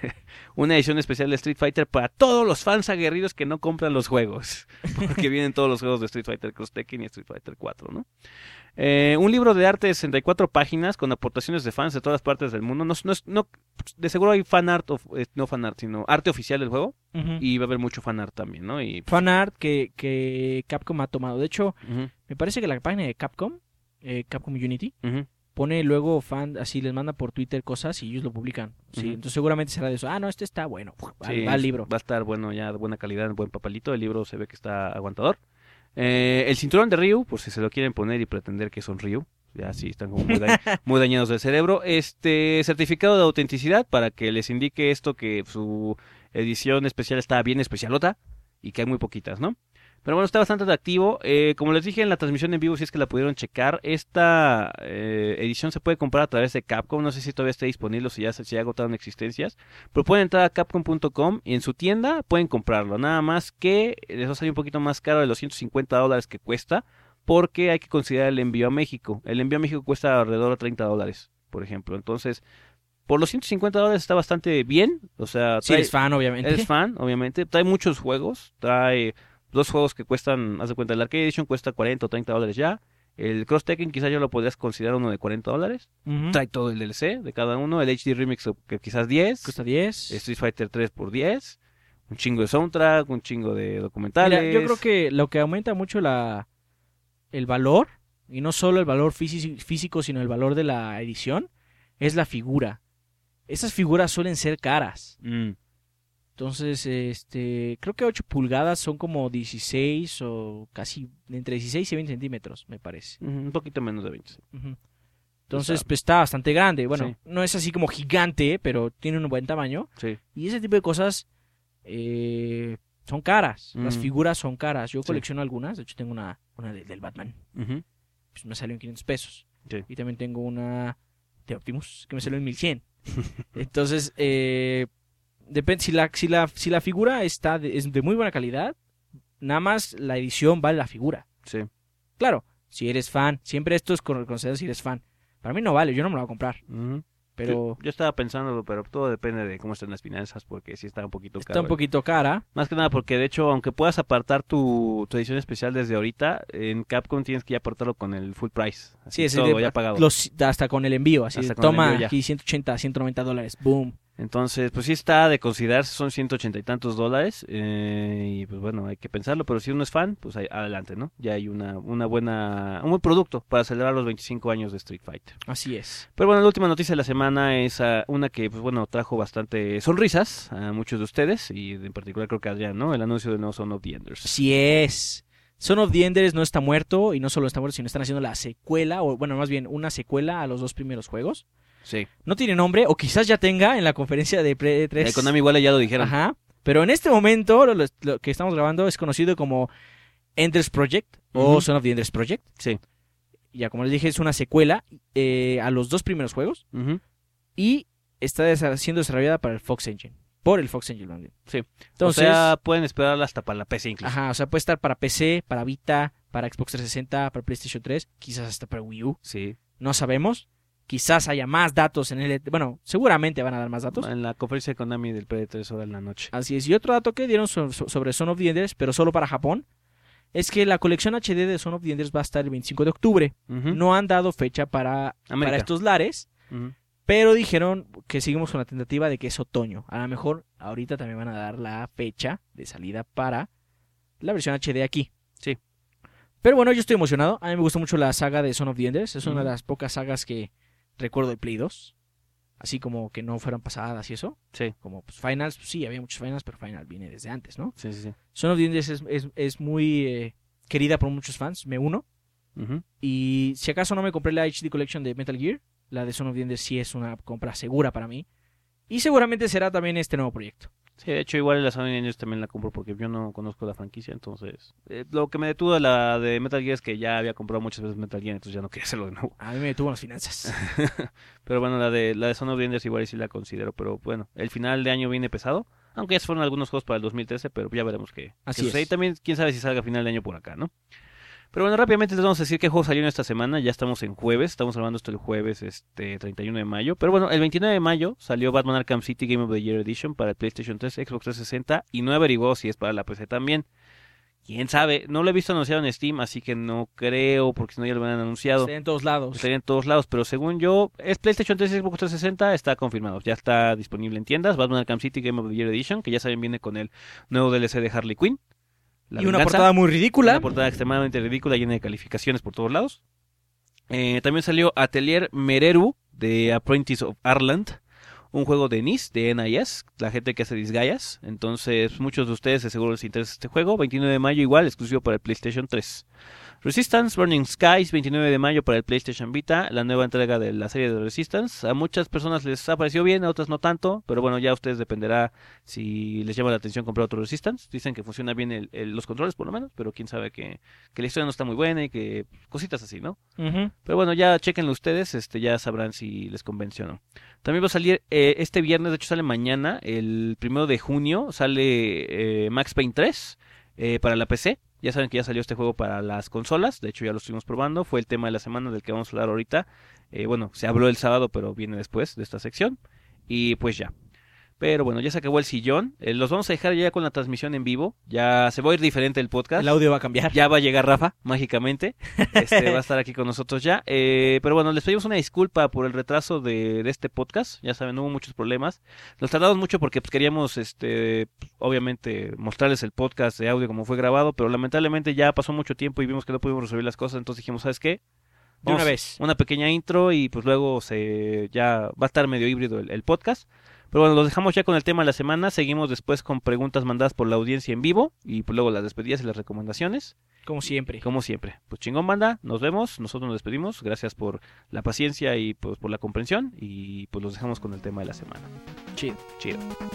una edición especial de Street Fighter para todos los fans aguerridos que no compran los juegos, porque vienen todos los juegos de Street Fighter Cross Tekken y Street Fighter cuatro, ¿no? Eh, un libro de arte de sesenta y cuatro páginas con aportaciones de fans de todas partes del mundo. No, no, no, de seguro hay fan art, of, no fan art, sino arte oficial del juego. Uh-huh. Y va a haber mucho fan art también, ¿no? Y, Fan art que, que Capcom ha tomado. De hecho, uh-huh, me parece que la página de Capcom, eh, Capcom Unity, uh-huh. pone luego fan, así les manda por Twitter cosas y ellos lo publican. Sí, Ujú. entonces seguramente será de eso. Ah, no, este está bueno. Va, Sí, va al libro. Va a estar bueno, ya de buena calidad, en buen papelito. El libro se ve que está aguantador. Eh, el cinturón de Ryu, por si se lo quieren poner y pretender que son Ryu. Ya sí, están como muy, da- muy dañados del cerebro. Este certificado de autenticidad para que les indique esto que su edición especial está bien especialota y que hay muy poquitas, ¿no? Pero bueno, está bastante atractivo. Eh, como les dije en la transmisión en vivo, si es que la pudieron checar, esta eh, edición se puede comprar a través de Capcom. No sé si todavía está disponible o si ya, se- si ya agotaron existencias. Pero pueden entrar a capcom punto com y en su tienda pueden comprarlo. Nada más que les va a salir un poquito más caro de los ciento cincuenta dólares que cuesta, porque hay que considerar el envío a México. El envío a México cuesta alrededor de treinta dólares, por ejemplo. Entonces, por los ciento cincuenta dólares está bastante bien. O sea, Si eres fan, obviamente. eres fan, obviamente. Trae muchos juegos. Trae dos juegos que cuestan, haz de cuenta, el Arcade Edition cuesta cuarenta o treinta dólares ya. El Cross Tekken quizás ya lo podrías considerar uno de cuarenta dólares. Ujú. Trae todo el D L C de cada uno. El H D Remix que quizás diez. Cuesta diez. Street Fighter tres por diez. Un chingo de soundtrack, un chingo de documentales. Mira, yo creo que lo que aumenta mucho la el valor, y no solo el valor físi- físico, sino el valor de la edición, es la figura. Esas figuras suelen ser caras. Mm, Entonces, este, creo que ocho pulgadas son como dieciséis o casi entre dieciséis y veinte centímetros, me parece. un poquito menos de veinte. Ujú. Entonces, Está- pues está bastante grande. Bueno, Sí. no es así como gigante, pero tiene un buen tamaño. Sí. Y ese tipo de cosas eh, son caras. Las Mm. figuras son caras. Yo Sí. colecciono algunas. De hecho, tengo una, una de- del Batman. Ujú. Pues me salió en quinientos pesos. Sí. Y también tengo una de Optimus que me salió en mil cien. Entonces, eh, depende. Si la, si, la, si la figura está de, es de muy buena calidad, nada más la edición vale la figura. Sí. Claro, si eres fan, siempre esto es con considerar si eres fan. Para mí no vale, yo no me lo voy a comprar. Ujú. Pero Yo, yo estaba pensándolo, pero todo depende de cómo estén las finanzas, porque sí está un poquito está caro. un poquito cara. Más que nada porque, de hecho, aunque puedas apartar tu, tu edición especial desde ahorita, en Capcom tienes que ya apartarlo con el full price. Así Sí, es todo de- ya pagado. los- hasta con el envío. Así, Hasta con el toma envío ya. aquí ciento ochenta, ciento noventa dólares. Boom. Entonces, pues sí está de considerarse, son ciento ochenta y tantos dólares. eh, y pues bueno, hay que pensarlo, pero si uno es fan, pues ahí- adelante, ¿no? Ya hay una, una buena, un buen producto para celebrar los veinticinco años de Street Fighter. Así es. Pero bueno, la última noticia de la semana es ah, una que, pues bueno, trajo bastante sonrisas a muchos de ustedes, y en particular creo que a Adrián, ¿no? El anuncio de No Son of the Enders. Así es. Son of the Enders no está muerto, y no solo está muerto, sino están haciendo la secuela, o bueno, más bien una secuela a los dos primeros juegos. Sí. No tiene nombre, o quizás ya tenga en la conferencia de Pre tres. Eh, Konami igual ya lo dijeron. Ajá. Pero en este momento, lo, lo que estamos grabando es conocido como Enders Project, o Ujú. Son of the Enders Project. Sí. Ya como les dije, es una secuela eh, a los dos primeros juegos. Ujú. Y está desa- siendo desarrollada para el Fox Engine. Por el Fox Engine. ¿No? Sí. Entonces, o sea, pueden esperarla hasta para la P C incluso. ajá, o sea, puede estar para P C, para Vita, para Xbox trescientos sesenta, para PlayStation tres, quizás hasta para Wii U. Sí. No sabemos. Quizás haya más datos en el... Bueno, seguramente van a dar más datos. En la conferencia de Konami del P de tres horas en la noche. Así es. Y otro dato que dieron so- so- sobre Son of the Enders, pero solo para Japón, es que la colección H D de Son of the Enders va a estar el veinticinco de octubre. Uh-huh. No han dado fecha para, para estos lares, uh-huh. pero dijeron que seguimos con la tentativa de que es otoño. A lo mejor ahorita también van a dar la fecha de salida para la versión H D aquí. Sí. Pero bueno, yo estoy emocionado. A mí me gustó mucho la saga de Son of the Enders. Es uh-huh. una de las pocas sagas que recuerdo de Play dos. Así como que no fueran pasadas y eso. Sí. Como pues, Finals, pues, sí, había muchos Finals, pero Final viene desde antes, ¿no? Sí, sí, sí. Son of the Enders es, es, es muy eh, querida por muchos fans, me uno. Uh-huh. Y si acaso no me compré la H D Collection de Metal Gear, la de Son of the Enders sí es una compra segura para mí. Y seguramente será también este nuevo proyecto. Sí, de hecho igual la Sony Engine también la compro porque yo no conozco la franquicia, entonces eh, lo que me detuvo de la de Metal Gear es que ya había comprado muchas veces Metal Gear, entonces ya no quería hacerlo de nuevo. A mí me detuvo las finanzas. Pero bueno, la de la de Son of the Enders igual sí la considero, pero bueno, el final de año viene pesado, aunque ya se fueron algunos juegos para el dos mil trece, pero ya veremos qué, Así qué sucede. es. Y también quién sabe si salga a final de año por acá, ¿no? Pero bueno, rápidamente les vamos a decir qué juegos salieron esta semana. Ya estamos en jueves, estamos grabando esto el jueves este treinta y uno de mayo. Pero bueno, el veintinueve de mayo salió Batman Arkham City Game of the Year Edition para el PlayStation tres, Xbox trescientos sesenta y no averiguó si es para la P C también. Quién sabe, no lo he visto anunciado en Steam, así que no creo, porque si no ya lo hubieran anunciado. Está en todos lados. Estaría en todos lados, pero según yo, es PlayStation tres y Xbox trescientos sesenta, está confirmado. Ya está disponible en tiendas. Batman Arkham City Game of the Year Edition, que ya saben viene con el nuevo D L C de Harley Quinn. La y una venganza. portada muy ridícula. Una portada extremadamente ridícula, llena de calificaciones por todos lados. Eh, también salió Atelier Mereru de Apprentice of Arland, un juego de N I S, de N I S, la gente que hace Disgaias. Entonces, muchos de ustedes de seguro les interesa este juego. veintinueve de mayo igual, exclusivo para el PlayStation tres. Resistance Burning Skies, veintinueve de mayo para el PlayStation Vita, la nueva entrega de la serie de Resistance. A muchas personas les ha parecido bien, a otras no tanto, pero bueno, ya a ustedes dependerá si les llama la atención comprar otro Resistance. Dicen que funciona bien el, el, los controles por lo menos, pero quién sabe que, que la historia no está muy buena y que cositas así, ¿no? Uh-huh. Pero bueno, ya chequenlo ustedes, este, ya sabrán si les convence o no. También va a salir eh, este viernes, de hecho sale mañana, el primero de junio, sale eh, Max Payne tres eh, para la P C. Ya saben que ya salió este juego para las consolas, de hecho ya lo estuvimos probando, fue el tema de la semana del que vamos a hablar ahorita. Eh, bueno, se habló el sábado, pero viene después de esta sección. Y pues ya. Pero bueno, ya se acabó el sillón. Eh, los vamos a dejar ya con la transmisión en vivo. Ya se va a ir diferente el podcast. El audio va a cambiar. Ya va a llegar Rafa, mágicamente. Este va a estar aquí con nosotros ya. Eh, pero bueno, les pedimos una disculpa por el retraso de, de este podcast. Ya saben, hubo muchos problemas. Nos tardamos mucho porque pues, queríamos, este, obviamente, mostrarles el podcast de audio como fue grabado. Pero lamentablemente ya pasó mucho tiempo y vimos que no pudimos resolver las cosas. Entonces dijimos, ¿sabes qué? De una vez. Una pequeña intro y pues luego se ya va a estar medio híbrido el, el podcast. Pero bueno, los dejamos ya con el tema de la semana. Seguimos después con preguntas mandadas por la audiencia en vivo. Y pues luego las despedidas y las recomendaciones. Como siempre. Como siempre. Pues chingón, banda. Nos vemos. Nosotros nos despedimos. Gracias por la paciencia y pues por la comprensión. Y pues los dejamos con el tema de la semana. Chido. Chido.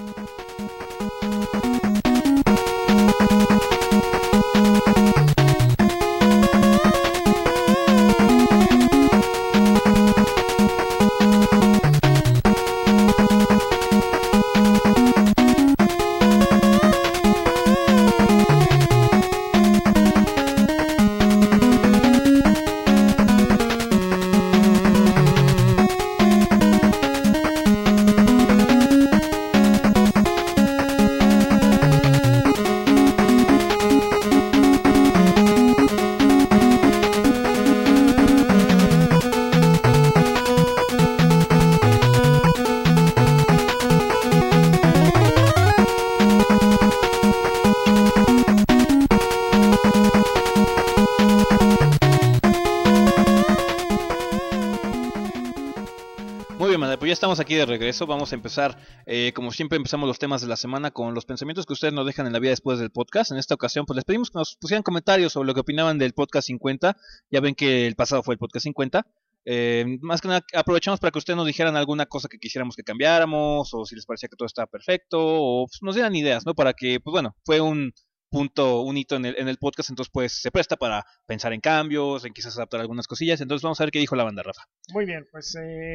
Estamos aquí de regreso, vamos a empezar, eh, como siempre empezamos los temas de la semana con los pensamientos que ustedes nos dejan en la vida después del podcast. En esta ocasión pues les pedimos que nos pusieran comentarios sobre lo que opinaban del podcast cincuenta, ya ven que el pasado fue el podcast cincuenta, eh, más que nada aprovechamos para que ustedes nos dijeran alguna cosa que quisiéramos que cambiáramos, o si les parecía que todo estaba perfecto, o pues, nos dieran ideas, ¿no? Para que, pues bueno, fue un punto, un hito en el, en el podcast, entonces pues se presta para pensar en cambios, en quizás adaptar algunas cosillas, entonces vamos a ver qué dijo la banda, Rafa. Muy bien, pues... Eh...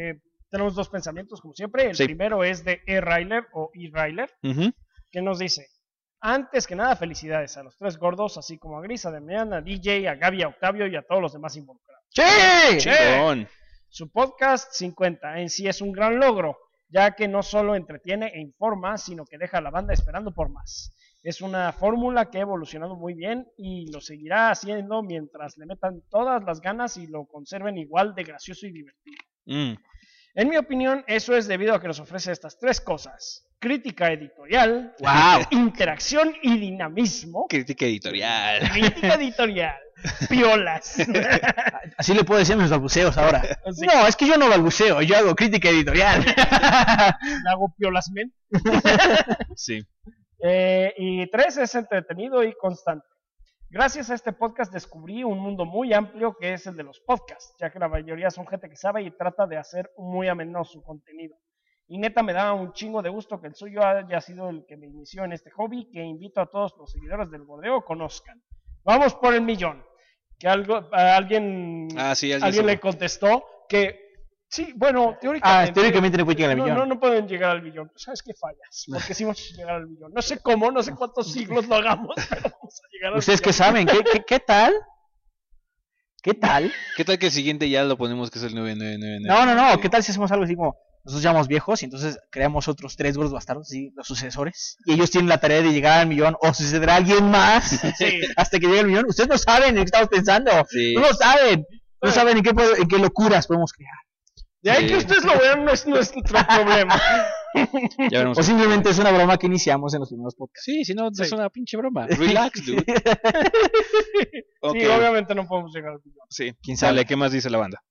tenemos dos pensamientos, como siempre. El Sí. primero es de E. Ryler o E. Ryler, Uh-huh. que nos dice: antes que nada, felicidades a los tres gordos, así como a Gris, a Damián, a D J, a Gaby, a Octavio y a todos los demás involucrados. ¡Sí! Chingón. Su podcast cincuenta en sí es un gran logro, ya que no solo entretiene e informa, sino que deja a la banda esperando por más. Es una fórmula que ha evolucionado muy bien y lo seguirá haciendo mientras le metan todas las ganas y lo conserven igual de gracioso y divertido. Mm. En mi opinión, eso es debido a que nos ofrece estas tres cosas: crítica editorial, ¡Wow! interacción y dinamismo. Crítica editorial. Crítica editorial, piolas. Así le puedo decir a mis balbuceos ahora. Sí. No, es que yo no balbuceo, yo hago crítica editorial. Le hago piolas, men. Sí. Eh, y tres, es entretenido y constante. Gracias a este podcast descubrí un mundo muy amplio que es el de los podcasts, ya que la mayoría son gente que sabe y trata de hacer muy ameno su contenido. Y neta me da un chingo de gusto que el suyo haya sido el que me inició en este hobby, que invito a todos los seguidores del Bordeo conozcan. Vamos por el millón. Que algo, a alguien, Ah, sí, alguien alguien se- le contestó que sí, bueno, teóricamente. Ah, teóricamente no puede llegar al no, millón. no, no pueden llegar al millón. ¿Sabes qué fallas? Porque sí vamos a llegar al millón. No sé cómo, no sé cuántos siglos lo hagamos, pero vamos a llegar al ¿Ustedes qué millón. saben? ¿Qué, qué, qué tal? ¿Qué tal? ¿Qué tal que el siguiente ya lo ponemos que es el nueve nueve nueve nueve? No, no, no. ¿Qué tal si hacemos algo así como nosotros ya somos viejos y entonces creamos otros tres gordos bastardos, ¿sí? Los sucesores? Y ellos tienen la tarea de llegar al millón o sucederá alguien más Sí. hasta que llegue al millón. Ustedes no saben en qué estamos pensando. Sí. No lo saben. No saben en qué, puedo- en qué locuras podemos crear. De ahí Sí. que ustedes lo vean no es nuestro problema. Ya veremos. O simplemente es una broma que iniciamos en los primeros podcasts. Sí, si no, Sí. es una pinche broma. Relax, dude. Ok. Sí, obviamente no podemos llegar al millón. Sí. ¿Quién sabe? Dale, ¿qué más dice la banda?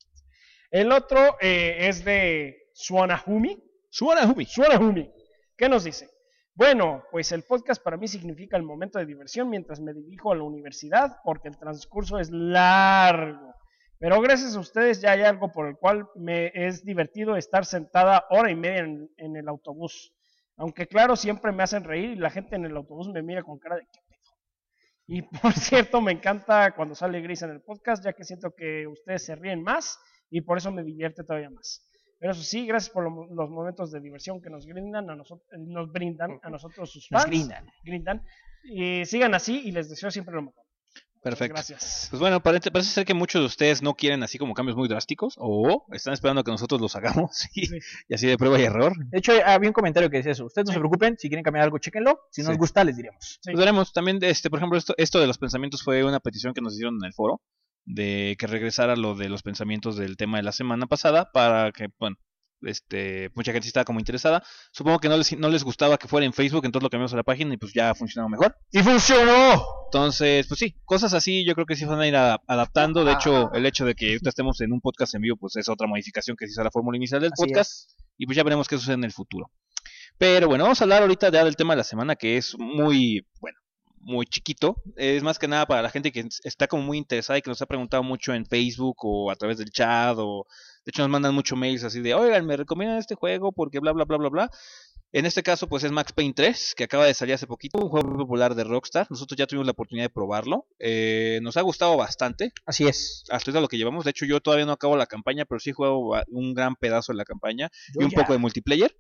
El otro eh, es de Suanahumi. Suanahumi. Suanahumi. ¿Qué nos dice? Bueno, pues el podcast para mí significa el momento de diversión mientras me dirijo a la universidad, porque el transcurso es largo. Pero gracias a ustedes ya hay algo por el cual me es divertido estar sentada hora y media en, en el autobús. Aunque claro, siempre me hacen reír y la gente en el autobús me mira con cara de qué pedo. Y por cierto, me encanta cuando sale Gris en el podcast, ya que siento que ustedes se ríen más y por eso me divierte todavía más. Pero eso sí, gracias por lo- los momentos de diversión que nos brindan a nosotros, nos brindan a nosotros sus Nos fans. grindan. Grindan. Y sigan así y les deseo siempre lo mejor. Perfecto. Gracias. Pues bueno, parece, parece ser que muchos de ustedes no quieren así como cambios muy drásticos o están esperando que nosotros los hagamos y, Sí. y así de prueba y error. De hecho, había un comentario que decía eso. Ustedes no Sí. se preocupen. Si quieren cambiar algo, chéquenlo. Si no Sí. les gusta, les diremos. Sí. Pues veremos. También, este, por ejemplo, esto, esto de los pensamientos fue una petición que nos hicieron en el foro de que regresara lo de los pensamientos del tema de la semana pasada para que, bueno, este, mucha gente sí estaba como interesada. Supongo que no les, no les gustaba que fuera en Facebook, entonces lo cambiamos a la página y pues ya ha funcionado mejor. ¡Y funcionó! Entonces, pues sí, cosas así yo creo que sí van a ir a- adaptando. De hecho, el hecho de que ahorita estemos en un podcast en vivo, pues es otra modificación que se hizo a la fórmula inicial del Así podcast. Y pues ya veremos qué sucede en el futuro. Pero bueno, vamos a hablar ahorita ya del tema de la semana, que es muy, bueno, muy chiquito. Es más que nada para la gente que está como muy interesada y que nos ha preguntado mucho en Facebook o a través del chat. O de hecho nos mandan muchos mails así de, oigan, me recomiendan este juego porque bla, bla, bla, bla, bla. En este caso, pues es Max Payne tres, que acaba de salir hace poquito, un juego muy popular de Rockstar. Nosotros ya tuvimos la oportunidad de probarlo. Eh, nos ha gustado bastante, Así es. hasta ahorita lo que llevamos. De hecho, yo todavía no acabo la campaña, pero sí juego a- un gran pedazo de la campaña Yo y un ya. poco de multiplayer.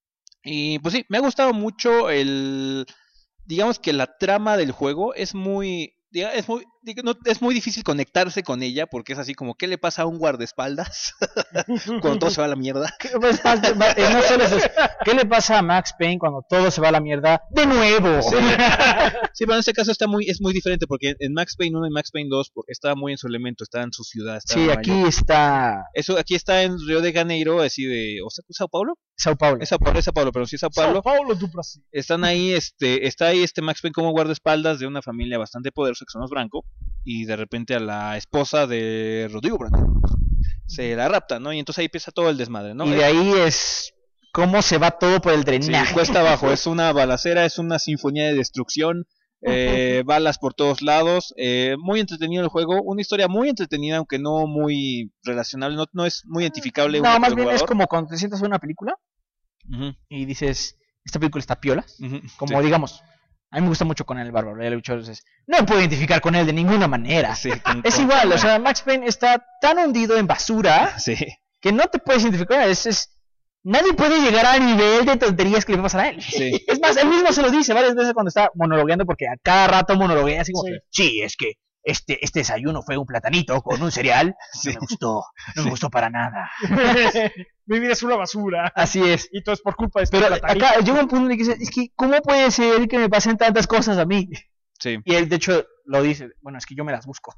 Y pues sí, me ha gustado mucho el... Digamos que la trama del juego es muy... diga- Es muy, diga- no- es muy difícil conectarse con ella porque es así como, ¿qué le pasa a un guardaespaldas cuando todo se va a la mierda? ¿Qué, pues, más- más- eh, no solo es eso. ¿Qué le pasa a Max Payne cuando todo se va a la mierda de nuevo? Sí, pero en este caso está muy, es muy diferente porque en Max Payne uno y Max Payne dos por- estaba muy en su elemento, estaba en su ciudad. Estaba Sí, en aquí Nueva York. está Eso, aquí está en Río de Janeiro, así de... ¿O Sa- Sao Paulo? Sao Paulo. Es Sao Paulo, es Sao Paulo, pero sí es Sao Paulo. Sao Paulo do Brasil. Están ahí, este, está ahí este Max Payne como guardaespaldas de una familia bastante poderosa que son los Branco, y de repente a la esposa de Rodrigo Branco se la rapta, ¿no? Y entonces ahí empieza todo el desmadre, ¿no? Y de ahí es cómo se va todo por el Sí, drenaje. cuesta abajo, es una balacera, es una sinfonía de destrucción, eh, balas por todos lados, eh, muy entretenido el juego, una historia muy entretenida, aunque no muy relacionable, no, no es muy identificable. No, uno más con el bien es jugador. como cuando te sientas a ver una película Ujú, y dices, esta película está piola. ujú, Como sí. digamos, a mí me gusta mucho con el Bárbaro, el luchador, entonces, no me puedo identificar con él de ninguna manera. Sí, con- Es con- igual, o con- sea, Max Payne está tan hundido en basura sí. que no te puedes identificar, es, es nadie puede llegar al nivel de tonterías que le pasan a él. Sí. Es más, él mismo se lo dice varias veces cuando está monologueando, porque a cada rato monologuea así como, sí, sí es que este, este desayuno fue un platanito con un cereal, sí. no me gustó, no sí. me gustó para nada. Mi vida es una basura. Así es. Y todo es por culpa de este Pero platanito. acá llega un punto en el que dice, es que, ¿cómo puede ser que me pasen tantas cosas a mí? Sí. Y él, de hecho, lo dice, bueno, es que yo me las busco.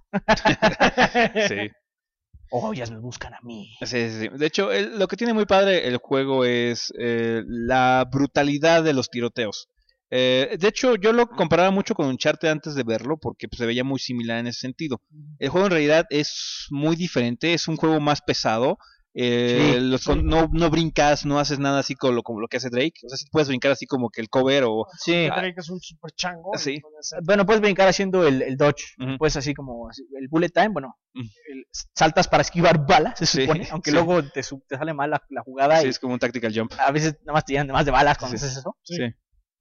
Sí. Oh, ellas me buscan a mí. Sí, sí, sí. De hecho, el, lo que tiene muy padre el juego es eh, la brutalidad de los tiroteos. Eh, de hecho, yo lo comparaba mucho con Uncharted antes de verlo, porque pues, se veía muy similar en ese sentido. El juego en realidad es muy diferente, es un juego más pesado. Eh, sí, los, sí. No, no brincas, no haces nada así como lo, como lo que hace Drake. O sea, si puedes brincar así como que el cover o... Sí, Drake es un super chango. Sí. Bueno, puedes brincar haciendo el, el dodge. Uh-huh. Puedes así como así, el bullet time, bueno, uh-huh. el, saltas para esquivar balas, se supone. Sí, aunque sí. luego te, te sale mal la, la jugada. Sí, y es como un tactical jump. A veces nada más te llenan más de balas cuando sí. haces eso. Sí. sí.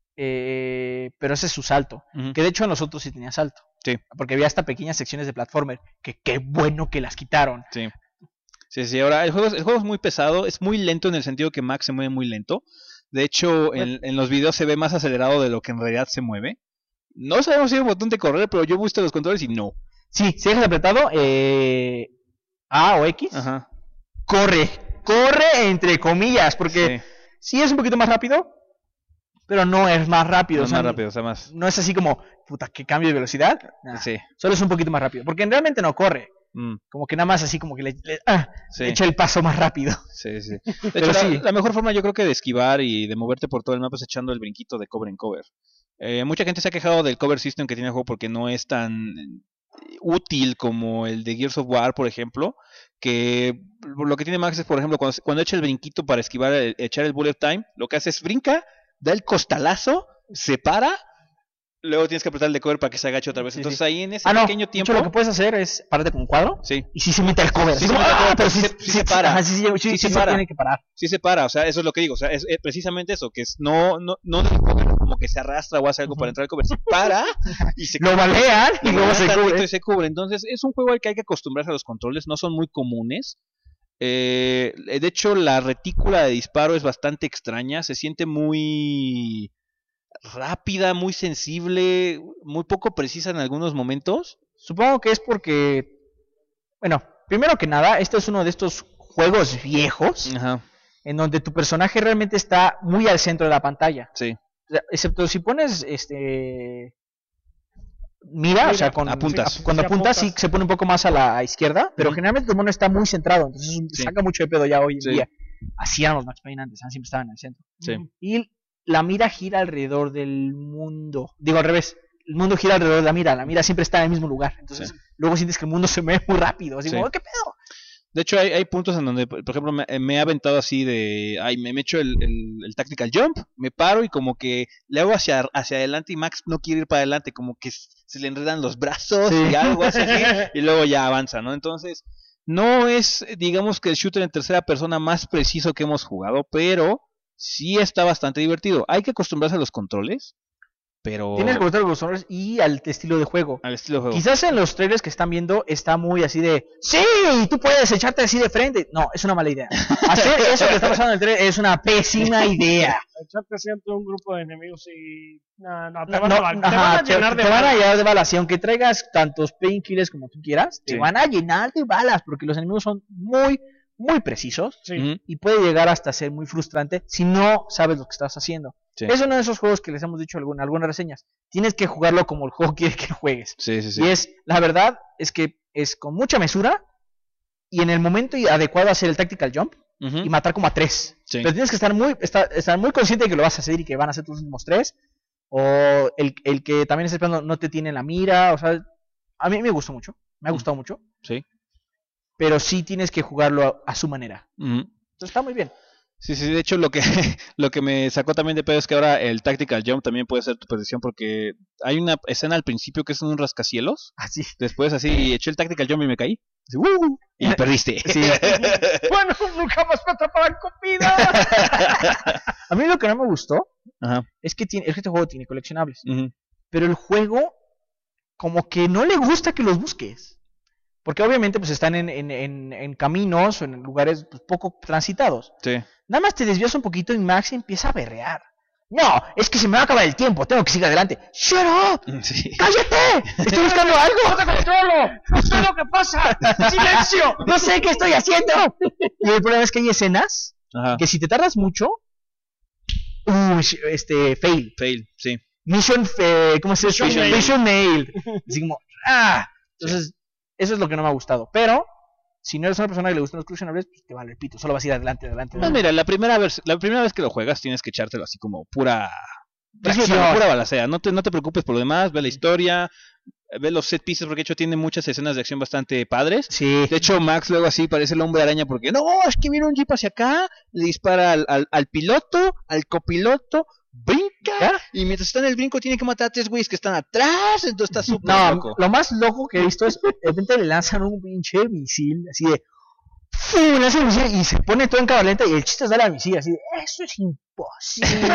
Eh, pero ese es su salto. Uh-huh. Que de hecho en los otros sí tenía salto. Sí. Porque había hasta pequeñas secciones de platformer que qué bueno que las quitaron. Sí. Sí, sí, ahora el juego, es, el juego es muy pesado, es muy lento en el sentido que Max se mueve muy lento. De hecho, en, en los videos se ve más acelerado de lo que en realidad se mueve. No sabemos si hay un botón de correr, pero yo he visto los controles y no. Sí, si dejas apretado eh, A o X, ajá. corre, corre entre comillas, porque sí. sí es un poquito más rápido, pero no es más rápido. No o es sea, más rápido, o sea, más... No es así como, puta, que cambio de velocidad. Nah, sí. Solo es un poquito más rápido, porque realmente no corre. Mm. Como que nada más así como que le, le, ah, sí. le echa el paso más rápido. Sí, sí. De Pero hecho, sí. la, la mejor forma yo creo que de esquivar y de moverte por todo el mapa es echando el brinquito de cover en cover. Eh, mucha gente se ha quejado del cover system que tiene el juego porque no es tan útil como el de Gears of War, por ejemplo. Que lo que tiene Max es, por ejemplo, cuando, cuando echa el brinquito para esquivar, el, echar el bullet time, lo que hace es brinca, da el costalazo, se para. Luego tienes que apretar el de cover para que se agache otra vez. Sí, Entonces sí. ahí en ese ah, no. pequeño tiempo... Hecho, lo que puedes hacer es pararte con un cuadro. Sí. Y sí se mete el cover. Sí, sí se mete el cover, pero sí, sí, sí, sí se para. Ajá, sí, sí, sí, sí, sí, sí se para. tiene que parar. Sí se para, o sea, eso es lo que digo. O sea, es, es precisamente eso, que es no, no, no del cover como que se arrastra o hace algo uh-huh. para entrar al cover. Se para y se lo balean y, y luego se cubre. Y se cubre. Entonces es un juego al que hay que acostumbrarse a los controles. No son muy comunes. Eh, de hecho, la retícula de disparo es bastante extraña. Se siente muy... rápida, muy sensible, muy poco precisa en algunos momentos. Supongo que es porque, bueno, primero que nada, este es uno de estos juegos viejos, ajá, en donde tu personaje realmente está muy al centro de la pantalla. Sí. O sea, excepto si pones, este, mira, mira o sea, con, apuntas. cuando apuntas sí se pone un poco más a la izquierda, pero uh-huh. generalmente tu mono está muy centrado, entonces sí. saca mucho de pedo ya hoy en sí. día. Así eran los Max Payne antes, siempre estaban en el centro. Sí. Y la mira gira alrededor del mundo. Digo al revés. El mundo gira alrededor de la mira. La mira siempre está en el mismo lugar. Entonces, sí. luego sientes que el mundo se mueve muy rápido. Así sí. como, ¿qué pedo? De hecho, hay, hay puntos en donde, por ejemplo, me, me he aventado así de... Ay, me, me echo el, el, el tactical jump, me paro y como que le hago hacia, hacia adelante y Max no quiere ir para adelante. Como que se le enredan los brazos sí. y algo así. Y luego ya avanza, ¿no? Entonces, no es, digamos que el shooter en tercera persona más preciso que hemos jugado, pero... sí está bastante divertido. Hay que acostumbrarse a los controles, pero... Tienes que acostumbrarse a los controles y al estilo de juego. Al estilo de juego. Quizás en los trailers que están viendo está muy así de... ¡Sí! Tú puedes echarte así de frente. No, es una mala idea. Hacer eso que está pasando en el trailer es una pésima idea. Echarte así ante un grupo de enemigos y... No, no, te no, van, no, a, te ajá, van a llenar te, de te balas. Te van a llenar de balas. Y aunque traigas tantos painkillers como tú quieras, sí. te van a llenar de balas porque los enemigos son muy... muy precisos sí. uh-huh. y puede llegar hasta ser muy frustrante si no sabes lo que estás haciendo. Sí. Es uno de esos juegos que les hemos dicho en algunas reseñas. Tienes que jugarlo como el juego quiere que lo juegues. Sí, sí, sí. Y es, la verdad, es que es con mucha mesura y en el momento adecuado hacer el tactical jump uh-huh. y matar como a tres. Sí. Pero tienes que estar muy, estar, estar muy consciente de que lo vas a hacer y que van a ser tus últimos tres. O el, el que también es esperando no te tiene en la mira. O sea, a mí me gustó mucho. Me ha gustado uh-huh. mucho. Sí. Pero sí tienes que jugarlo a, a su manera. Uh-huh. Entonces está muy bien. Sí, sí, de hecho lo que lo que me sacó también de pedo es que ahora el tactical jump también puede ser tu perdición porque hay una escena al principio que es un rascacielos. Así. Después así eché el tactical jump y me caí. Así, ¡uh! Y perdiste. Sí. Bueno, nunca más me atraparán con vida. A mí lo que no me gustó Ajá. es que tiene, es que este juego tiene coleccionables. Uh-huh. Pero el juego como que no le gusta que los busques. Porque obviamente pues están en, en, en, en caminos o en lugares pues, poco transitados. Sí. Nada más te desvías un poquito y Max empieza a berrear. No, es que se me va a acabar el tiempo, tengo que seguir adelante. ¡Shut up! Sí. ¡Cállate! ¡Estoy buscando algo! ¡No te controlo! ¡No sé lo que pasa! ¡Silencio! ¡No sé qué estoy haciendo! Y el problema es que hay escenas Ajá. que si te tardas mucho... Uh, este, fail. Fail, sí. Mission, eh, ¿cómo se dice? Mission Mission nailed. Así como, ah. Entonces, eso es lo que no me ha gustado. Pero, si no eres una persona que le gustan los coleccionables, pues te vale el pito. Solo vas a ir adelante, adelante. No, adelante. mira, la primera vez, la primera vez que lo juegas tienes que echártelo así como pura Acción. Disfrútalo, pura balacea. No te, no te preocupes por lo demás, ve la historia, ve los set pieces, porque de hecho tiene muchas escenas de acción bastante padres. Sí. De hecho, Max luego así parece el hombre araña porque no, es que viene un jeep hacia acá, le dispara al, al, al piloto, al copiloto, brinca, ¿Ah? y mientras está en el brinco tiene que matar a tres güeyes que están atrás, entonces está súper No, loco. lo más loco que he visto es de repente le lanzan un pinche misil, así de. ¡Fum! Lanzan el misil y se pone todo en cámara lenta y el chiste es darle al misil, así de. ¡Eso es imposible!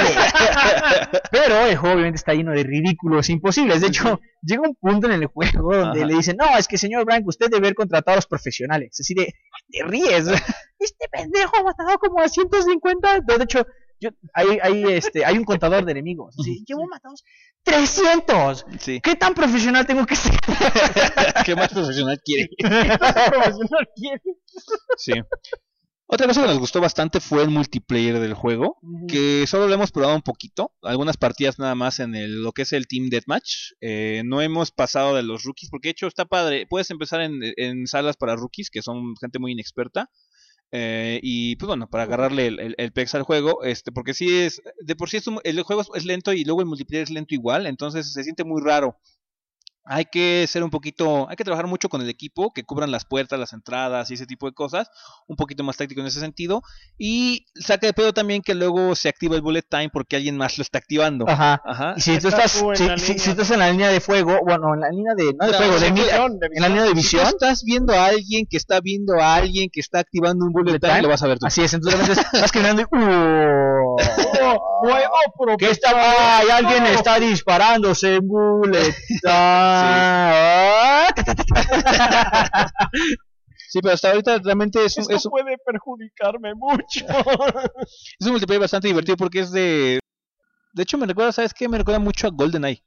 Pero el juego obviamente está lleno de ridículos imposibles. De hecho, llega un punto en el juego donde Ajá. le dicen: No, es que señor Brank, usted debe haber contratado a los profesionales. Así de. Te ríes. Este pendejo ha matado como a ciento cincuenta. De hecho, yo, hay, hay, este, hay un contador de enemigos. Sí, llevo matados trescientos. Sí. ¿Qué tan profesional tengo que ser? ¿Qué más profesional quiere? profesional quiere. Sí. Otra cosa que nos gustó bastante fue el multiplayer del juego, que solo lo hemos probado un poquito, algunas partidas nada más en el, lo que es el Team Deathmatch. Eh, no hemos pasado de los rookies, porque de hecho está padre, puedes empezar en, en salas para rookies, que son gente muy inexperta, eh, y pues bueno, para agarrarle el, el, el pex al juego, este, porque sí es, de por sí es un, el juego es, es lento y luego el multiplayer es lento igual, entonces se siente muy raro. Hay que ser un poquito, hay que trabajar mucho con el equipo, que cubran las puertas, las entradas y ese tipo de cosas, un poquito más táctico en ese sentido, y saca de pedo también que luego se activa el bullet time porque alguien más lo está activando. Ajá. Ajá. Y si tú Estás estás, tú en si, la si- línea. si estás en la línea de fuego, bueno, en la línea de, no de No, fuego, de de mira, visión, de en la línea de Si tú visión, estás viendo a alguien que está viendo a alguien que está activando un bullet Bullet time, time, lo vas a ver tú. así es, entonces de repente vas caminando y, ¡uh! Juego ¿Qué está? ¡Ay, alguien está disparándose en bullet time! Sí, pero hasta ahorita realmente es un, Esto es un, puede perjudicarme mucho. es un multiplayer bastante divertido porque es de... De hecho me recuerda, ¿sabes qué? Me recuerda mucho a GoldenEye.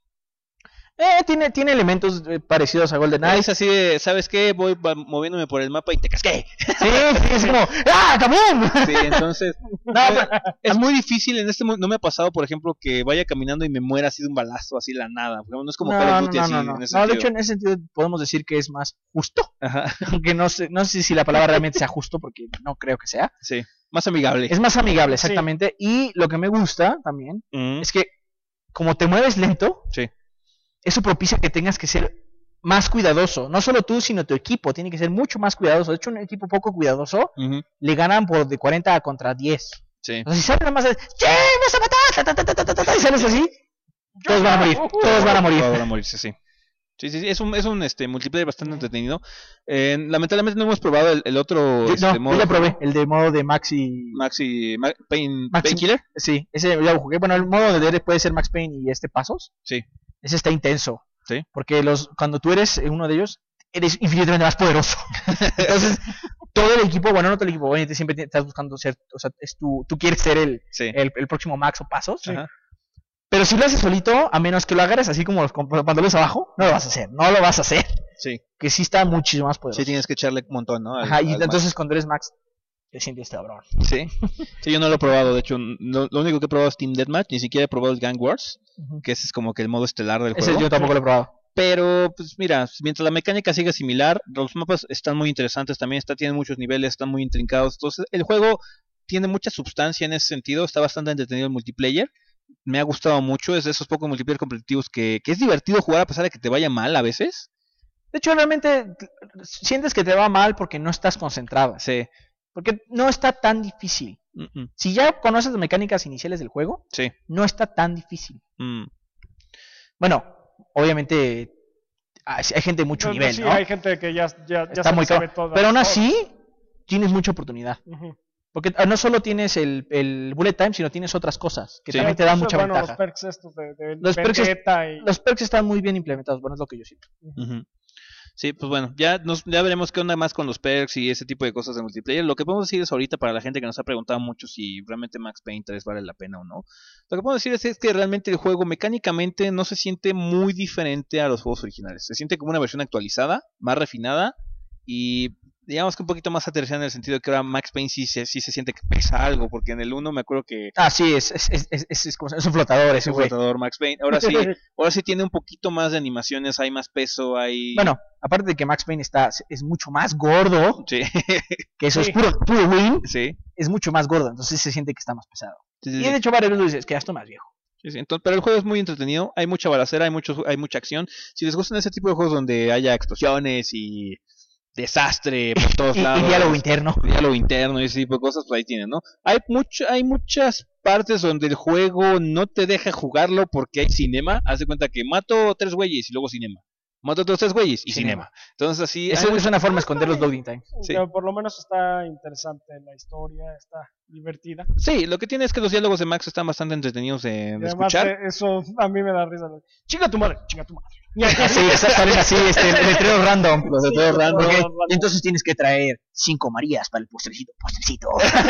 Eh, tiene, tiene elementos eh, parecidos a GoldenEye. Es así de, ¿sabes qué? Voy va- moviéndome por el mapa y te casqué. Sí, sí, es como, ¡ah, ¡Kabum! Sí, entonces No, pero- es muy difícil en este mo- no me ha pasado, por ejemplo, que vaya caminando y me muera así de un balazo, así de la nada. Porque no es como no, Call of no, Duty no, así no, no. en ese No, de sentido. hecho, en ese sentido podemos decir que es más justo. Ajá, Aunque no sé, no sé si la palabra realmente sea justo, porque no creo que sea. sí, más amigable. Es más amigable, exactamente. Y lo que me gusta también Mm, es que, como te mueves lento, sí, eso propicia que tengas que ser más cuidadoso. No solo tú, sino tu equipo. Tiene que ser mucho más cuidadoso. De hecho, un equipo poco cuidadoso ujú, le ganan por de cuarenta contra diez. sí. O sea, si sales nada más de, ¡che! ¡Vas a matar! Ta, ta, ta, ta, ta, ta, ta, y sales así, todos van a morir. Todos van a morir. Todos van a morirse, sí. Sí, sí, sí, es un, es un este, multiplayer bastante entretenido. Eh, lamentablemente no hemos probado el, el otro Yo- este, no, yo modo. ya probé el de modo de Maxi. Maxi, Ma- Pain, Maxi- Painkiller. Sí, ese ya lo jugué. Bueno, el modo de puede ser Max Payne y este Pasos. Sí, Ese está intenso. sí. Porque los cuando tú eres uno de ellos, eres infinitamente más poderoso. Entonces, todo el equipo, bueno, no todo el equipo, obviamente siempre te- estás buscando ser, o sea, es tu, tú quieres ser el, Sí. el, el próximo Max o Pasos. Ajá. Pero si lo haces solito, a menos que lo agarres así como los con- pantalones abajo, no lo vas a hacer. No lo vas a hacer. Sí, Que sí está muchísimo más poderoso. sí tienes que echarle un montón, ¿no? Al- Ajá, y al entonces cuando eres Max, te sientes cabrón. Max. Sí. Sí, yo no lo he probado, de hecho, no- lo único que he probado es Team Deathmatch, ni siquiera he probado el Gang Wars, que ese es como que el modo estelar del Ese juego. yo tampoco lo he probado. Pero, pues mira, mientras la mecánica siga similar, los mapas están muy interesantes también, está, tienen muchos niveles, están muy intrincados. Entonces, el juego tiene mucha sustancia en ese sentido, está bastante entretenido el multiplayer. Me ha gustado mucho, es de esos pocos multiplayer competitivos que, que es divertido jugar a pesar de que te vaya mal a veces. De hecho, realmente sientes que te va mal porque no estás concentrado. Sí, Porque no está tan difícil. mm, mm, Si ya conoces las mecánicas iniciales del juego, sí. no está tan difícil. mm. Bueno, obviamente hay hay gente de mucho No, nivel, sí, ¿no? hay gente que ya, ya, ya Está se muy le sabe cabrón. todo. Pero aún todo. así, tienes mucha oportunidad. Ujú. Porque ah, no solo tienes el, el bullet time, sino tienes otras cosas que Sí. también te dan Eso, mucha bueno, ventaja. los perks estos de, de Los perks es- Vendetta y... Los perks están muy bien implementados, bueno, es lo que yo siento. Ujú. Sí, pues bueno, ya nos ya veremos qué onda más con los perks y ese tipo de cosas de multiplayer. Lo que podemos decir es ahorita para la gente que nos ha preguntado mucho si realmente Max Payne tres vale la pena o no. Lo que podemos decir es, es que realmente el juego mecánicamente no se siente muy diferente a los juegos originales. Se siente como una versión actualizada, más refinada y digamos que un poquito más aterrizada en el sentido de que ahora Max Payne sí se, sí se siente que pesa algo, porque en el uno me acuerdo que Ah, sí, es, es, es, es, es, es, como- es un flotador es ese un güey. flotador Max Payne. Ahora sí, ahora sí tiene un poquito más de animaciones, hay más peso, hay... Bueno, aparte de que Max Payne está, es mucho más gordo, Sí, que eso Sí. es puro, puro win, sí. es mucho más gordo, entonces se siente que está más pesado. Sí, sí, Y sí. de hecho varios lo dices, que ya está más viejo. Sí, sí. Entonces, pero el juego es muy entretenido, hay mucha balacera, hay mucho, hay mucha acción. Si les gustan ese tipo de juegos donde haya explosiones y desastre por todos Y, y lados, diálogo interno. diálogo interno y ese tipo de cosas, pues ahí tienen, ¿no? Hay mucho, hay muchas partes donde el juego no te deja jugarlo porque hay cinema. Haz de cuenta que mato tres güeyes y luego cinema. Mato otros tres güeyes y cinema. Cinema. Entonces así... Eso hay es una forma de esconder los loading times. Sí. Que por lo menos está interesante la historia, está divertida. Sí, lo que tiene es que los diálogos de Max están bastante entretenidos de, de Y además, escuchar. eh, eso a mí me da risa. Chinga tu madre, chinga tu madre. Así, salen así, este, letreros random. Los Sí, letreros los random. Ok, letreros y entonces tienes que traer cinco Marías para el postrecito, postrecito.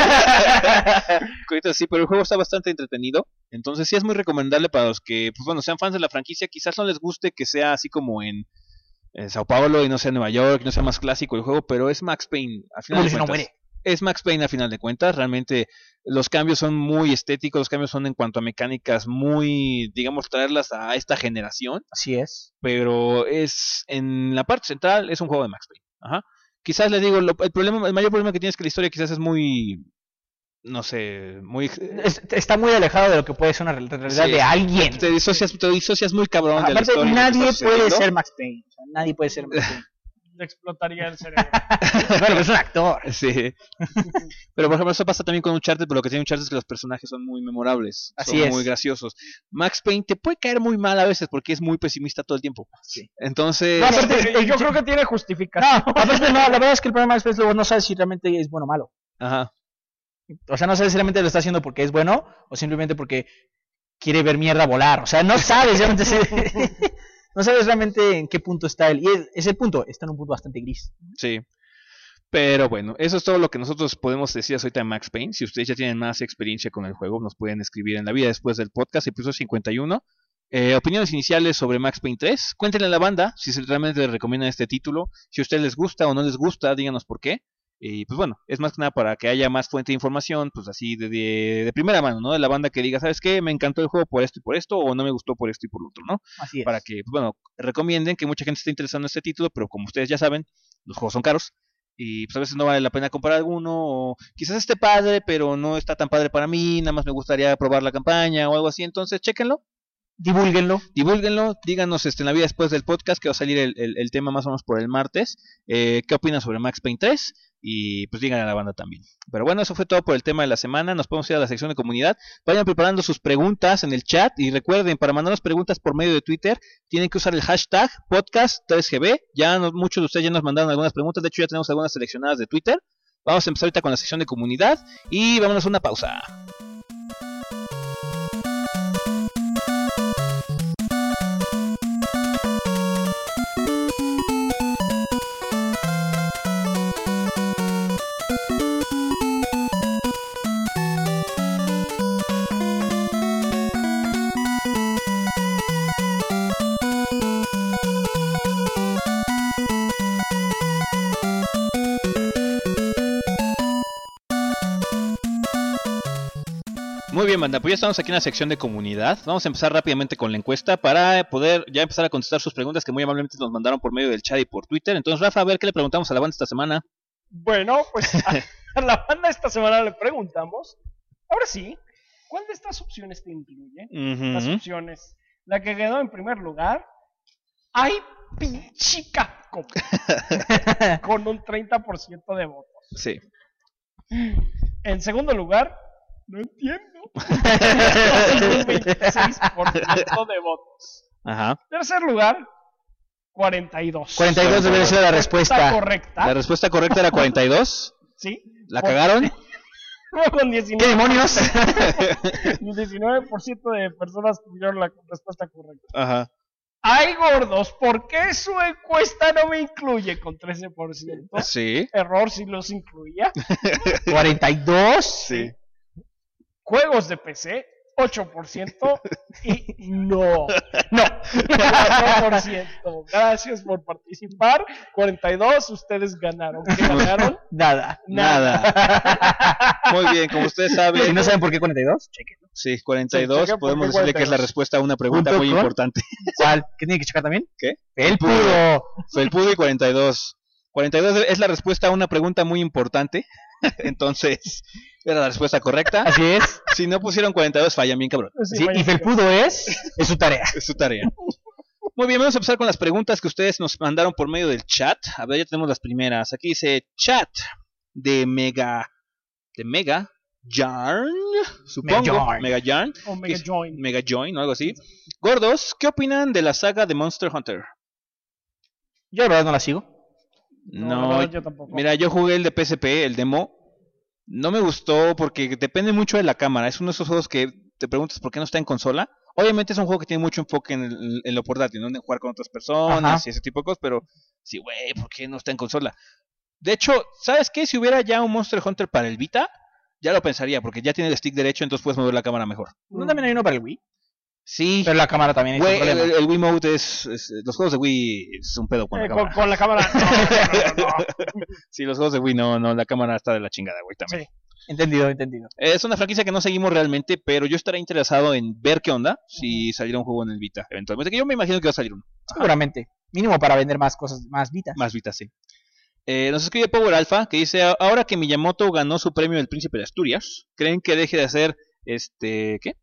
Cositas así, pero el juego está bastante entretenido. Entonces sí es muy recomendable para los que, pues bueno, sean fans de la franquicia. Quizás no les guste que sea así como en, en Sao Paulo y no sea en Nueva York, no sea más clásico el juego, pero es Max Payne. Al final de Evoluciona, cuentas. muere. Es Max Payne a final de cuentas. Realmente los cambios son muy estéticos, los cambios son en cuanto a mecánicas muy, digamos, traerlas a esta generación. Así es. Pero es en la parte central es un juego de Max Payne. Ajá. Quizás les digo, lo- el problema, el mayor problema que tienes es que la historia quizás es muy, no sé, muy... Es- está muy alejado de lo que puede ser una real- realidad Sí. de alguien. Te disocias, te disocias muy cabrón de la Aparte, historia. y lo que nadie está puede sucediendo. ser Max Payne. O sea, nadie puede ser Max Payne. Le explotaría el cerebro. Bueno, pero es un actor. Sí. Pero por ejemplo, eso pasa también con Uncharted, pero lo que tiene Uncharted es que los personajes son muy memorables, Así son es. muy graciosos. Max Payne te puede caer muy mal a veces porque es muy pesimista todo el tiempo. Sí. Entonces, No, aparte, yo creo que tiene No, justificación. aparte no, la verdad es que el problema es que luego no sabes si realmente es bueno o malo. ajá. O sea, no sabes si realmente lo está haciendo porque es bueno o simplemente porque quiere ver mierda volar. O sea, no sabes realmente si- no sabes realmente en qué punto está él. Y es, es el punto, está en un punto bastante gris. Sí. Pero bueno, eso es todo lo que nosotros podemos decir ahorita de Max Payne. Si ustedes ya tienen más experiencia con el juego, nos pueden escribir en la vida después del podcast, episodio cincuenta y uno. Eh, opiniones iniciales sobre Max Payne tres. Cuéntenle a la banda si se- realmente les recomiendan este título. Si a ustedes les gusta o no les gusta, díganos por qué. Y pues bueno, es más que nada para que haya más fuente de información, pues así de, de, de primera mano, ¿no? De la banda que diga, ¿sabes qué? Me encantó el juego por esto y por esto, o no me gustó por esto y por lo otro, ¿no? Así es. Para que, pues bueno, recomienden que mucha gente esté interesada en este título, pero como ustedes ya saben, los juegos son caros. Y pues a veces no vale la pena comprar alguno, o quizás esté padre, pero no está tan padre para mí, nada más me gustaría probar la campaña o algo así, entonces chéquenlo, Divúlguenlo. divúlguenlo, díganos este, en la vida después del podcast, que va a salir el, el, el tema más o menos por el martes, eh, qué opinan sobre Max Payne tres, y pues díganle a la banda también. Pero bueno, eso fue todo por el tema de la semana, nos podemos ir a la sección de comunidad, vayan preparando sus preguntas en el chat, y recuerden, para mandarnos preguntas por medio de Twitter, tienen que usar el hashtag podcast tres G B, ya nos, muchos de ustedes ya nos mandaron algunas preguntas, de hecho ya tenemos algunas seleccionadas de Twitter. Vamos a empezar ahorita con la sección de comunidad, y vámonos a una pausa. Muy bien, banda, pues ya estamos aquí en la sección de comunidad. Vamos a empezar rápidamente con la encuesta para poder ya empezar a contestar sus preguntas que muy amablemente nos mandaron por medio del chat y por Twitter. Entonces, Rafa, a ver qué le preguntamos a la banda esta semana. Bueno, pues a, a la banda esta semana le preguntamos, ahora sí, ¿cuál de estas opciones te incluye? Las Ujú. opciones. La que quedó en primer lugar, ¡ay, pinche Capcom! Con un treinta por ciento de votos. Sí. En segundo lugar, no entiendo. Con un veintiséis por ciento de votos. Ajá. Tercer lugar, cuarenta y dos. cuarenta y dos debe ser la respuesta. Está correcta. La respuesta correcta era cuarenta y dos. Sí. ¿La Con- cagaron? Con ¿Qué diecinueve, demonios? diecinueve por ciento de personas tuvieron la respuesta correcta. Ajá. Ay, gordos, ¿por qué su encuesta no me incluye con trece por ciento? Sí. Error si los incluía. cuarenta y dos. Sí. Juegos de P C, ocho por ciento. Y no. No. cuatro por ciento. Gracias por participar. cuarenta y dos, ustedes ganaron. ¿Qué ganaron? Nada. Nada. Muy bien, como ustedes saben. Si no saben por qué cuarenta y dos, chequenlo. Sí, cuarenta y dos. Sí, chequen por Podemos qué decirle que es la cuarenta y dos. respuesta a una pregunta ¿Punto muy com? importante. ¿Cuál? ¿Qué tiene que checar también? ¿Qué? El puro. Felpudo y cuarenta y dos. cuarenta y dos es la respuesta a una pregunta muy importante. Entonces, era la respuesta correcta. Así es. Si no pusieron cuarenta y dos, fallan bien, cabrón. Sí, Sí, vaya y que- felpudo es, es su tarea. Es su tarea. Muy bien, vamos a empezar con las preguntas que ustedes nos mandaron por medio del chat. A ver, ya tenemos las primeras. Aquí dice chat de Mega. De Mega Yarn. Supongo. Megajarn. Mega Yarn. O Mega Join. Mega Join o algo así. Gordos, ¿qué opinan de la saga de Monster Hunter? Yo la verdad no la sigo. No, la verdad, yo tampoco. Mira, yo jugué el de P S P, el demo. No me gustó porque depende mucho de la cámara. Es uno de esos juegos que te preguntas por qué no está en consola. Obviamente es un juego que tiene mucho enfoque en, el- en lo portátil, ¿no? En jugar con otras personas Ajá. y ese tipo de cosas, pero sí, güey, ¿por qué no está en consola? De hecho, ¿sabes qué? Si hubiera ya un Monster Hunter para el Vita, ya lo pensaría, porque ya tiene el stick derecho, entonces puedes mover la cámara mejor. ¿No también hay uno para el Wii? Sí, Pero la cámara también es un güey, el, problema. el Wii Mode es, es- Los juegos de Wii es un pedo con la Eh, con, cámara. con la cámara. No, no, no, no. Sí, los juegos de Wii no, no, la cámara está de la chingada, güey, también. Sí. Entendido, entendido. Es una franquicia que no seguimos realmente, pero yo estaría interesado en ver qué onda si saliera un juego en el Vita, eventualmente, que yo me imagino que va a salir uno. Seguramente. Mínimo para vender más cosas, más vitas. Más Vita, sí. Eh, nos escribe Power Alpha, que dice, ahora que Miyamoto ganó su premio del Príncipe de Asturias, ¿creen que deje de hacer, este, qué?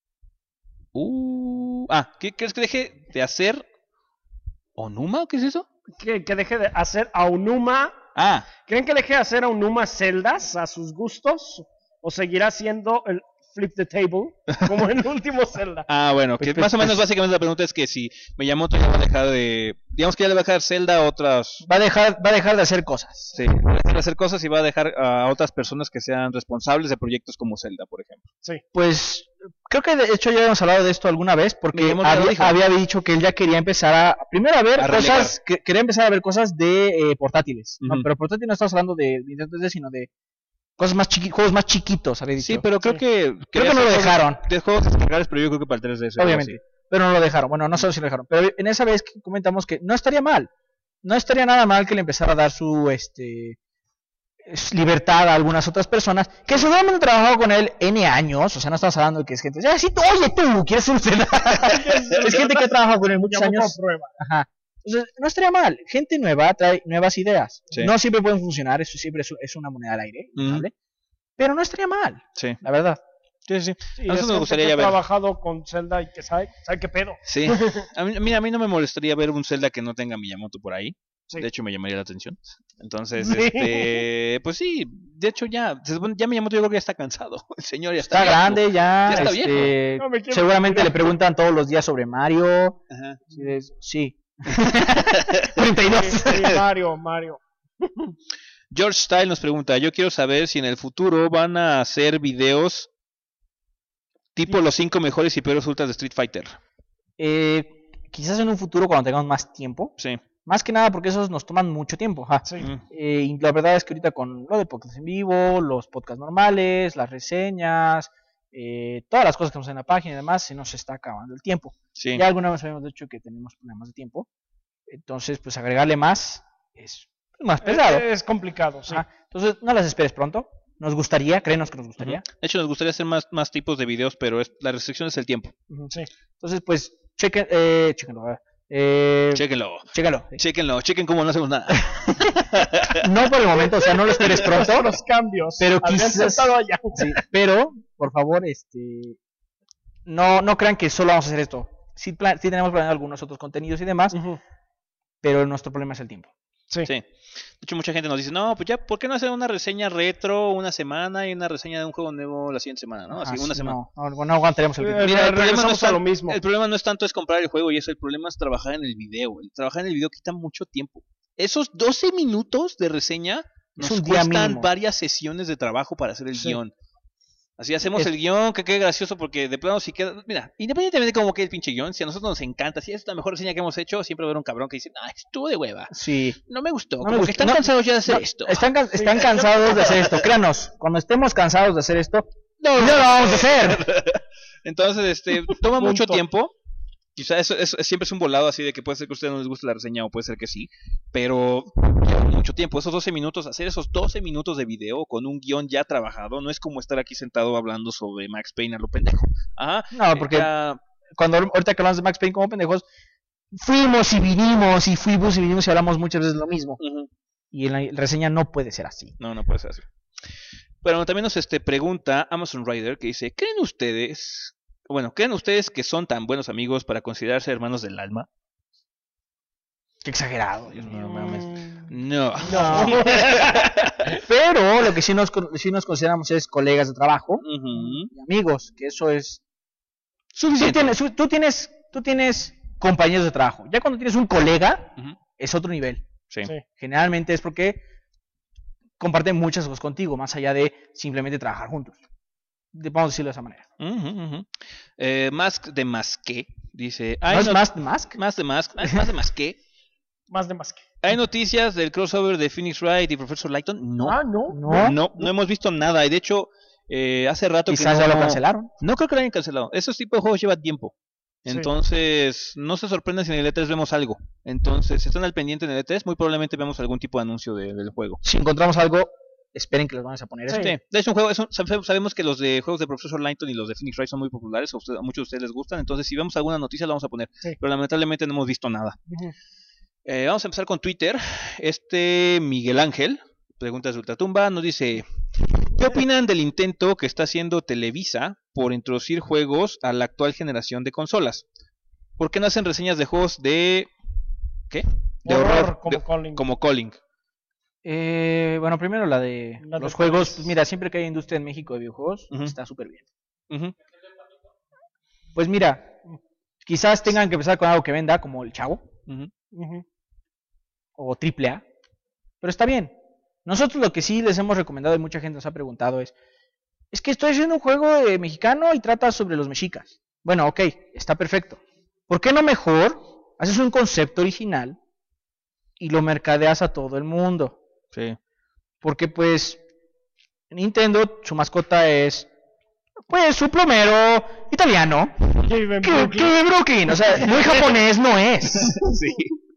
Uh, ah, ¿qué crees que deje de hacer Onuma? ¿Qué es eso? Que, que deje de hacer a Unuma. Ah, ¿Creen que deje de hacer a Unuma celdas a sus gustos? ¿O seguirá siendo el flip the table como en el último Zelda? ah, bueno, que Pues, pues, más o menos pues- básicamente la pregunta es que si Miyamoto ya va a dejar de, digamos que ya le va a dejar Zelda a otras. Va a dejar, va a dejar de hacer cosas. Sí, va a dejar de hacer cosas y va a dejar a otras personas que sean responsables de proyectos como Zelda, por ejemplo. Sí. Pues creo que de hecho ya habíamos hablado de esto alguna vez porque Miyamoto ya lo había, dijo. había dicho que él ya quería empezar a primero a ver A cosas que quería empezar a ver cosas de eh, portátiles, ¿no? Ujú. Pero portátil no estamos hablando de Nintendo tres D sino de cosas más chiqui juegos más chiquitos, había dicho. Sí, pero creo Sí. que creo que no lo dejaron, de juegos descargables, pero yo creo que para el tres D S. obviamente, pero no lo dejaron. Bueno, no sé si lo dejaron, pero en esa vez que comentamos que no estaría mal. No estaría nada mal que le empezara a dar su este es- libertad a algunas otras personas que seguramente han trabajado con él N años, o sea, no estamos hablando de que es gente, "Ah, sí, tú, oye tú, ¿quieres ser usted?" Es gente que ha trabajado con él muchos Miyamoto años. aprueba. Ajá. Entonces, no estaría mal. Gente nueva trae nuevas ideas. Sí. No siempre pueden funcionar, eso siempre es, es una moneda al aire, Ujú. ¿vale? Pero no estaría mal, Sí, la verdad. sí, sí. Sí, A nosotros es nos gente gustaría que ya ha ver. trabajado con Zelda y que sabe, sabe qué pedo. Sí. A mí, mira, a mí no me molestaría ver un Zelda que no tenga Miyamoto por ahí. Sí. De hecho, me llamaría la atención. Entonces, Sí. este, pues sí, de hecho ya, se supone- ya Miyamoto yo creo que ya está cansado. El señor ya está, Está viejo. grande ya. Ya está este, No me quiero seguramente retirar. le preguntan todos los días sobre Mario. Ajá. Sí. es- Sí. cuarenta y dos. Sí, sí, Mario, Mario. George Style nos pregunta, yo quiero saber si en el futuro van a hacer videos tipo los cinco mejores y peores ultras de Street Fighter. Eh, quizás en un futuro cuando tengamos más tiempo. Sí. Más que nada porque esos nos toman mucho tiempo. ajá. Sí. Mm. Eh, y la verdad es que ahorita con lo de podcast en vivo, los podcasts normales, las reseñas, eh, todas las cosas que hacemos en la página y demás, se nos está acabando el tiempo. Sí. Ya alguna vez habíamos dicho que tenemos problemas de tiempo. Entonces, pues agregarle más es más pesado. Es, es complicado, sí. Ajá. Entonces, no las esperes pronto. Nos gustaría, créenos que nos gustaría. De hecho, nos gustaría hacer más, más tipos de videos, pero es, la restricción es el tiempo. Ujú. Sí. Entonces, pues, chequen, eh, chequenlo. a ver. Eh, Chéquenlo. chécalo. Chéquenlo. Chequen cómo no hacemos nada. No por el momento, o sea, no lo esperes pronto. Los cambios. Pero Habían quizás- saltado allá. Sí, pero, por favor, este, no, no crean que solo vamos a hacer esto. Sí, pla- sí tenemos planeado algunos otros contenidos y demás, Ujú. pero nuestro problema es el tiempo. Sí. Sí. De hecho, mucha gente nos dice, no, pues ya, ¿por qué no hacer una reseña retro una semana y una reseña de un juego nuevo la siguiente semana, ¿no? Así, Ah, una sí, semana. No, no, no aguantaremos el Eh, ritmo. Mira, el problema, no regresamos es a tan- lo mismo. el problema no es tanto es comprar el juego y eso, el problema es trabajar en el video. El trabajar en el video quita mucho tiempo. Esos doce minutos de reseña Es nos un día cuestan mínimo. varias sesiones de trabajo para hacer el Sí. guión. Así hacemos Es- el guión, que quede gracioso, porque de plano si queda... Mira, independientemente de cómo quede el pinche guión, si a nosotros nos encanta, si es la mejor reseña que hemos hecho, siempre va a haber un cabrón que dice, ah, estuvo de hueva, Sí. no me gustó, No como me que gustó. están No, cansados ya de hacer No, esto. Están, can- están Sí, cansados de hacer esto, créanos. Cuando estemos cansados de hacer esto, No, no lo vamos a hacer. Entonces, este, toma mucho Punto. tiempo. Quizá eso, eso siempre es un volado así de que puede ser que a ustedes no les guste la reseña o puede ser que sí, pero lleva mucho tiempo. Esos doce minutos, hacer esos doce minutos de video con un guión ya trabajado, no es como estar aquí sentado hablando sobre Max Payne a lo pendejo. Ajá. No, porque Ya- cuando ahorita que hablamos de Max Payne como pendejos, fuimos y vinimos y fuimos y vinimos y hablamos muchas veces lo mismo. Ujú. Y en la reseña no puede ser así. No, no puede ser así. Pero también nos este, pregunta Amazon Rider que dice, ¿creen ustedes, bueno, creen ustedes que son tan buenos amigos para considerarse hermanos del alma? Qué exagerado, Dios mío. Mm, mames. No. No. Pero lo que sí nos, sí nos consideramos es colegas de trabajo Ujú. y amigos, que eso es... Tú Suficiente. tienes, tú tienes, tú tienes compañeros de trabajo. Ya cuando tienes un colega, Ujú. es otro nivel. Sí. Sí. Generalmente es porque comparten muchas cosas contigo, más allá de simplemente trabajar juntos. De- Vamos a decirlo de esa manera. Ujú, ujú. Eh, Mask de Masque dice, ¿No hay es no- más de Mask? más de Mask, más más de Masque. Más de más que. ¿Hay noticias del crossover de Phoenix Wright y Professor Layton? No. Ah, no. No. No, no hemos visto nada. Y de hecho, eh, hace rato Quizás que ya no... lo cancelaron. No creo que lo hayan cancelado. Esos tipos de juegos llevan tiempo. Sí. Entonces, no se sorprendan si en el E tres vemos algo. Entonces, si están al pendiente en el E tres, muy probablemente vemos algún tipo de anuncio de- del juego. Si encontramos algo, esperen que los vamos a poner. Sí. Este. Sí, de hecho, un juego, es un- sabe- sabemos que los de juegos de Professor Layton y los de Phoenix Wright son muy populares, a, usted- a muchos de ustedes les gustan, entonces si vemos alguna noticia la vamos a poner, Sí. pero lamentablemente no hemos visto nada. Ujú. Eh, vamos a empezar con Twitter. Este Miguel Ángel, preguntas de Ultratumba, nos dice, ¿qué opinan del intento que está haciendo Televisa por introducir juegos a la actual generación de consolas? ¿Por qué no hacen reseñas de juegos de... ¿qué? De Horror, horror, como de- Colin. como Calling. Eh, bueno, primero la de La de los cuáles. juegos. Pues mira, siempre que hay industria en México de videojuegos, Ujú. está súper bien. Ujú. Pues mira, quizás tengan que empezar con algo que venda, como el Chavo Ujú. Ujú. o Triple A. Pero está bien. Nosotros lo que sí les hemos recomendado y mucha gente nos ha preguntado es, es que estoy haciendo un juego de mexicano y trata sobre los mexicas. Bueno, ok, está perfecto. ¿Por qué no mejor haces un concepto original y lo mercadeas a todo el mundo? Sí. Porque pues Nintendo, su mascota es pues su plomero italiano Que vive en que, Brooklyn. que de Brooklyn, o sea, muy japonés no es. Sí.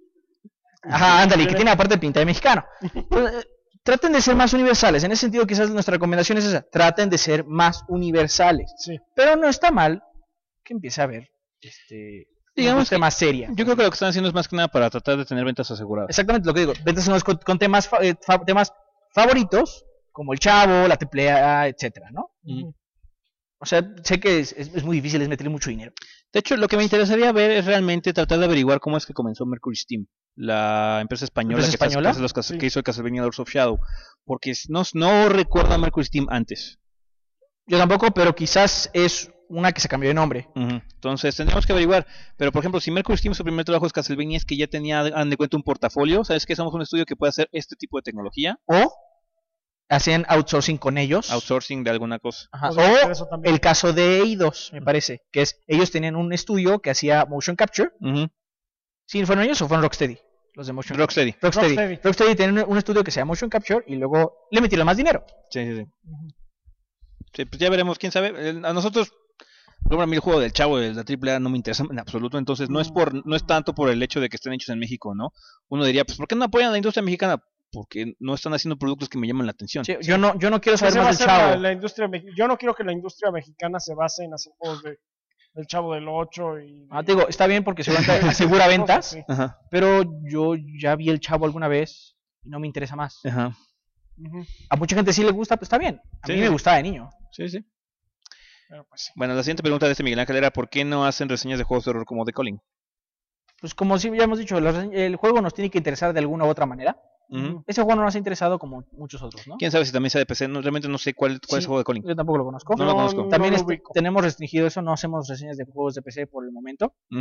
Ajá, ándale, que tiene aparte pinta de mexicano. Pues, eh, traten de ser más universales. En ese sentido, quizás nuestra recomendación es esa. Traten de ser más universales. Sí. Pero no está mal que empiece a ver este, Digamos que- más seria. Yo creo que lo que están haciendo es más que nada para tratar de tener ventas aseguradas. Exactamente lo que digo. Ventas unos con, con temas, fa- eh, fa- temas favoritos, como el Chavo, la Triple A, etcétera, ¿no? Ujú. O sea, sé que es, es- es muy difícil, es meterle mucho dinero. De hecho, lo que me interesaría ver es realmente tratar de averiguar cómo es que comenzó Mercury Steam, la empresa española, ¿Empresa que, está- española? que hace los cas- Sí. que hizo el Castlevania Lords of Shadow. Porque no, no recuerdo a Mercury Steam antes. Yo tampoco, pero quizás es una que se cambió de nombre. Ujú. Entonces tendríamos que averiguar. Pero por ejemplo, si Mercury Steam su primer trabajo es Castlevania, es que ya tenía, han de cuenta, un portafolio. ¿Sabes que somos un estudio que puede hacer este tipo de tecnología? O hacían outsourcing con ellos. Outsourcing de alguna cosa. Ajá, Podría ser o eso también. el caso de Eidos, me parece, que es, ellos tenían un estudio que hacía motion capture. Ujú. ¿Sí fueron ellos o fueron Rocksteady? Los de motion Rocksteady. capture. Rocksteady. Rocksteady. Rocksteady tenía un, un estudio que se llama motion capture y luego le metieron más dinero. Sí, sí, sí. Ujú. Sí, pues ya veremos, quién sabe. Eh, A nosotros, luego a mí el juego del Chavo de la Triple A no me interesa en absoluto, entonces no es por no es tanto por el hecho de que estén hechos en México, ¿no? Uno diría, pues ¿por qué no apoyan a la industria mexicana? Porque no están haciendo productos que me llaman la atención. Sí, yo no yo no quiero saber Ese va a más del ser la, Chavo. la industria mex- Yo no quiero que la industria mexicana se base en hacer juegos de, del Chavo del ocho y... Ah, te digo, está bien porque seguramente asegura ventas, Sí. Ajá, pero yo ya vi el Chavo alguna vez y no me interesa más. ajá. Ujú. A mucha gente sí le gusta, pues está bien. A Sí, mí sí. me gustaba de niño. Sí, sí. Pero pues sí. Bueno, la siguiente pregunta de este Miguel Ángel era ¿por qué no hacen reseñas de juegos de horror como The Calling? Pues como sí ya hemos dicho, los- el juego nos tiene que interesar de alguna u otra manera. Ujú. Ese juego no nos ha interesado como muchos otros, ¿no? ¿Quién sabe si también sea de P C? No, realmente no sé cuál, cuál es Sí. el juego de Calling. Yo tampoco lo conozco. No lo conozco. También no este- lo ubico. tenemos restringido eso, no hacemos reseñas de juegos de P C por el momento. Ujú.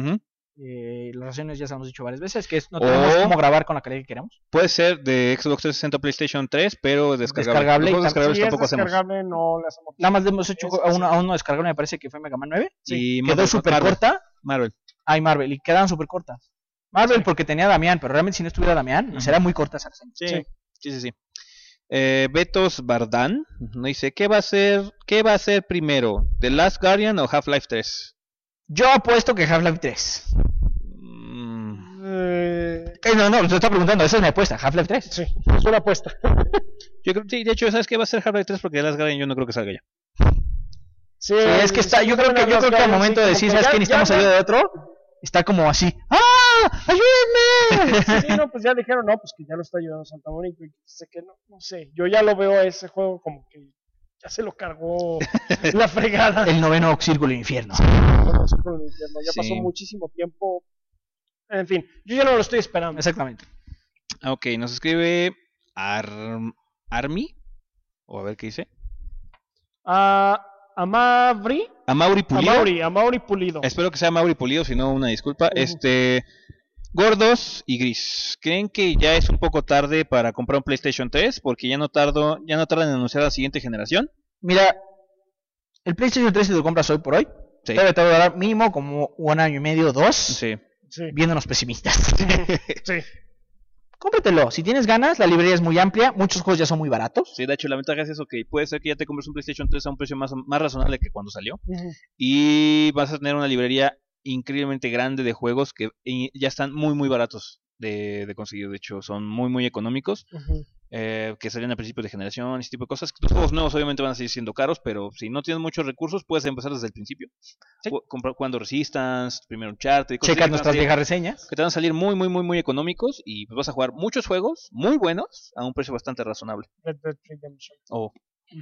Eh, las razones ya se hemos dicho varias veces, que es, no tenemos O- cómo grabar con la calidad que queremos. Puede ser de Xbox trescientos sesenta o PlayStation tres, pero descargable. Descargable, Los juegos y descargables Si es tampoco hacemos. descargable, no le hacemos. Nada más hemos hecho Es- a uno, a uno descargable, me parece que fue Mega Man nueve. Y Quedó Marvel- súper Marvel. corta. Marvel. Ay, Marvel, y quedaban súper cortas. Marvel Sí. porque tenía a Damián, pero realmente si no estuviera Damián, Ujú. será muy corta esa reseña. Sí, Sí. sí, sí. sí. Eh, Betos Bardán nos dice, ¿qué va a ser, qué va a ser primero? ¿The Last Guardian o Half-Life tres? Yo apuesto que Half-Life tres. Mm, Eh, Eh, no, no, te estoy preguntando, esa es mi apuesta, Half-Life tres. sí, es una apuesta. yo creo, sí, de hecho, ¿sabes qué va a ser Half-Life tres? Porque The Last Guardian yo no creo que salga ya. Sí, Sí, es que está, yo creo que, yo creo que al momento de decir, ¿sabes qué? Necesitamos ayuda de otro, está como así, ¡ah! ¡Ayúdenme! Sí, no, pues ya dijeron, no, pues que ya lo está ayudando Santa Mónica. Y sé que no, no sé. Yo ya lo veo a ese juego como que ya se lo cargó la fregada. El noveno círculo del infierno. Como si fuera un infierno. Ya Sí. pasó muchísimo tiempo. En fin, yo ya no lo estoy esperando. Exactamente. Ah, ok, nos escribe Ar- Army, o a ver qué dice. A, a Mavri, A Mauri a Pulido. Mauri, a Mauri Pulido. Espero que sea Mauri Pulido, si no, una disculpa. Ujú. Este, Gordos y Gris, ¿creen que ya es un poco tarde para comprar un PlayStation tres? Porque ya no tardo, ya no tardan en anunciar la siguiente generación. Mira, el PlayStation tres si lo compras hoy por hoy, Sí. debe tardar mínimo como un año y medio, dos, Sí. Sí, viéndonos pesimistas. sí. Cómpratelo, si tienes ganas, la librería es muy amplia, muchos juegos ya son muy baratos. Sí, de hecho, la ventaja es eso, que puede ser que ya te compres un PlayStation tres a un precio más, más razonable que cuando salió. Ujú. Y vas a tener una librería increíblemente grande de juegos que eh, ya están muy, muy baratos de, de conseguir. De hecho, son muy, muy económicos. Ujú. eh, que salían a principios de generación, ese tipo de cosas. Los juegos nuevos obviamente van a seguir siendo caros, pero si no tienes muchos recursos, puedes empezar desde el principio. Ju- comprar- Jugando Resistance, primero Uncharted, y cosas así Checa que te van a nuestras salir- viejas reseñas. que te van a salir muy, muy, muy, muy económicos y pues vas a jugar muchos juegos muy buenos a un precio bastante razonable. Red Dead Redemption. Oh.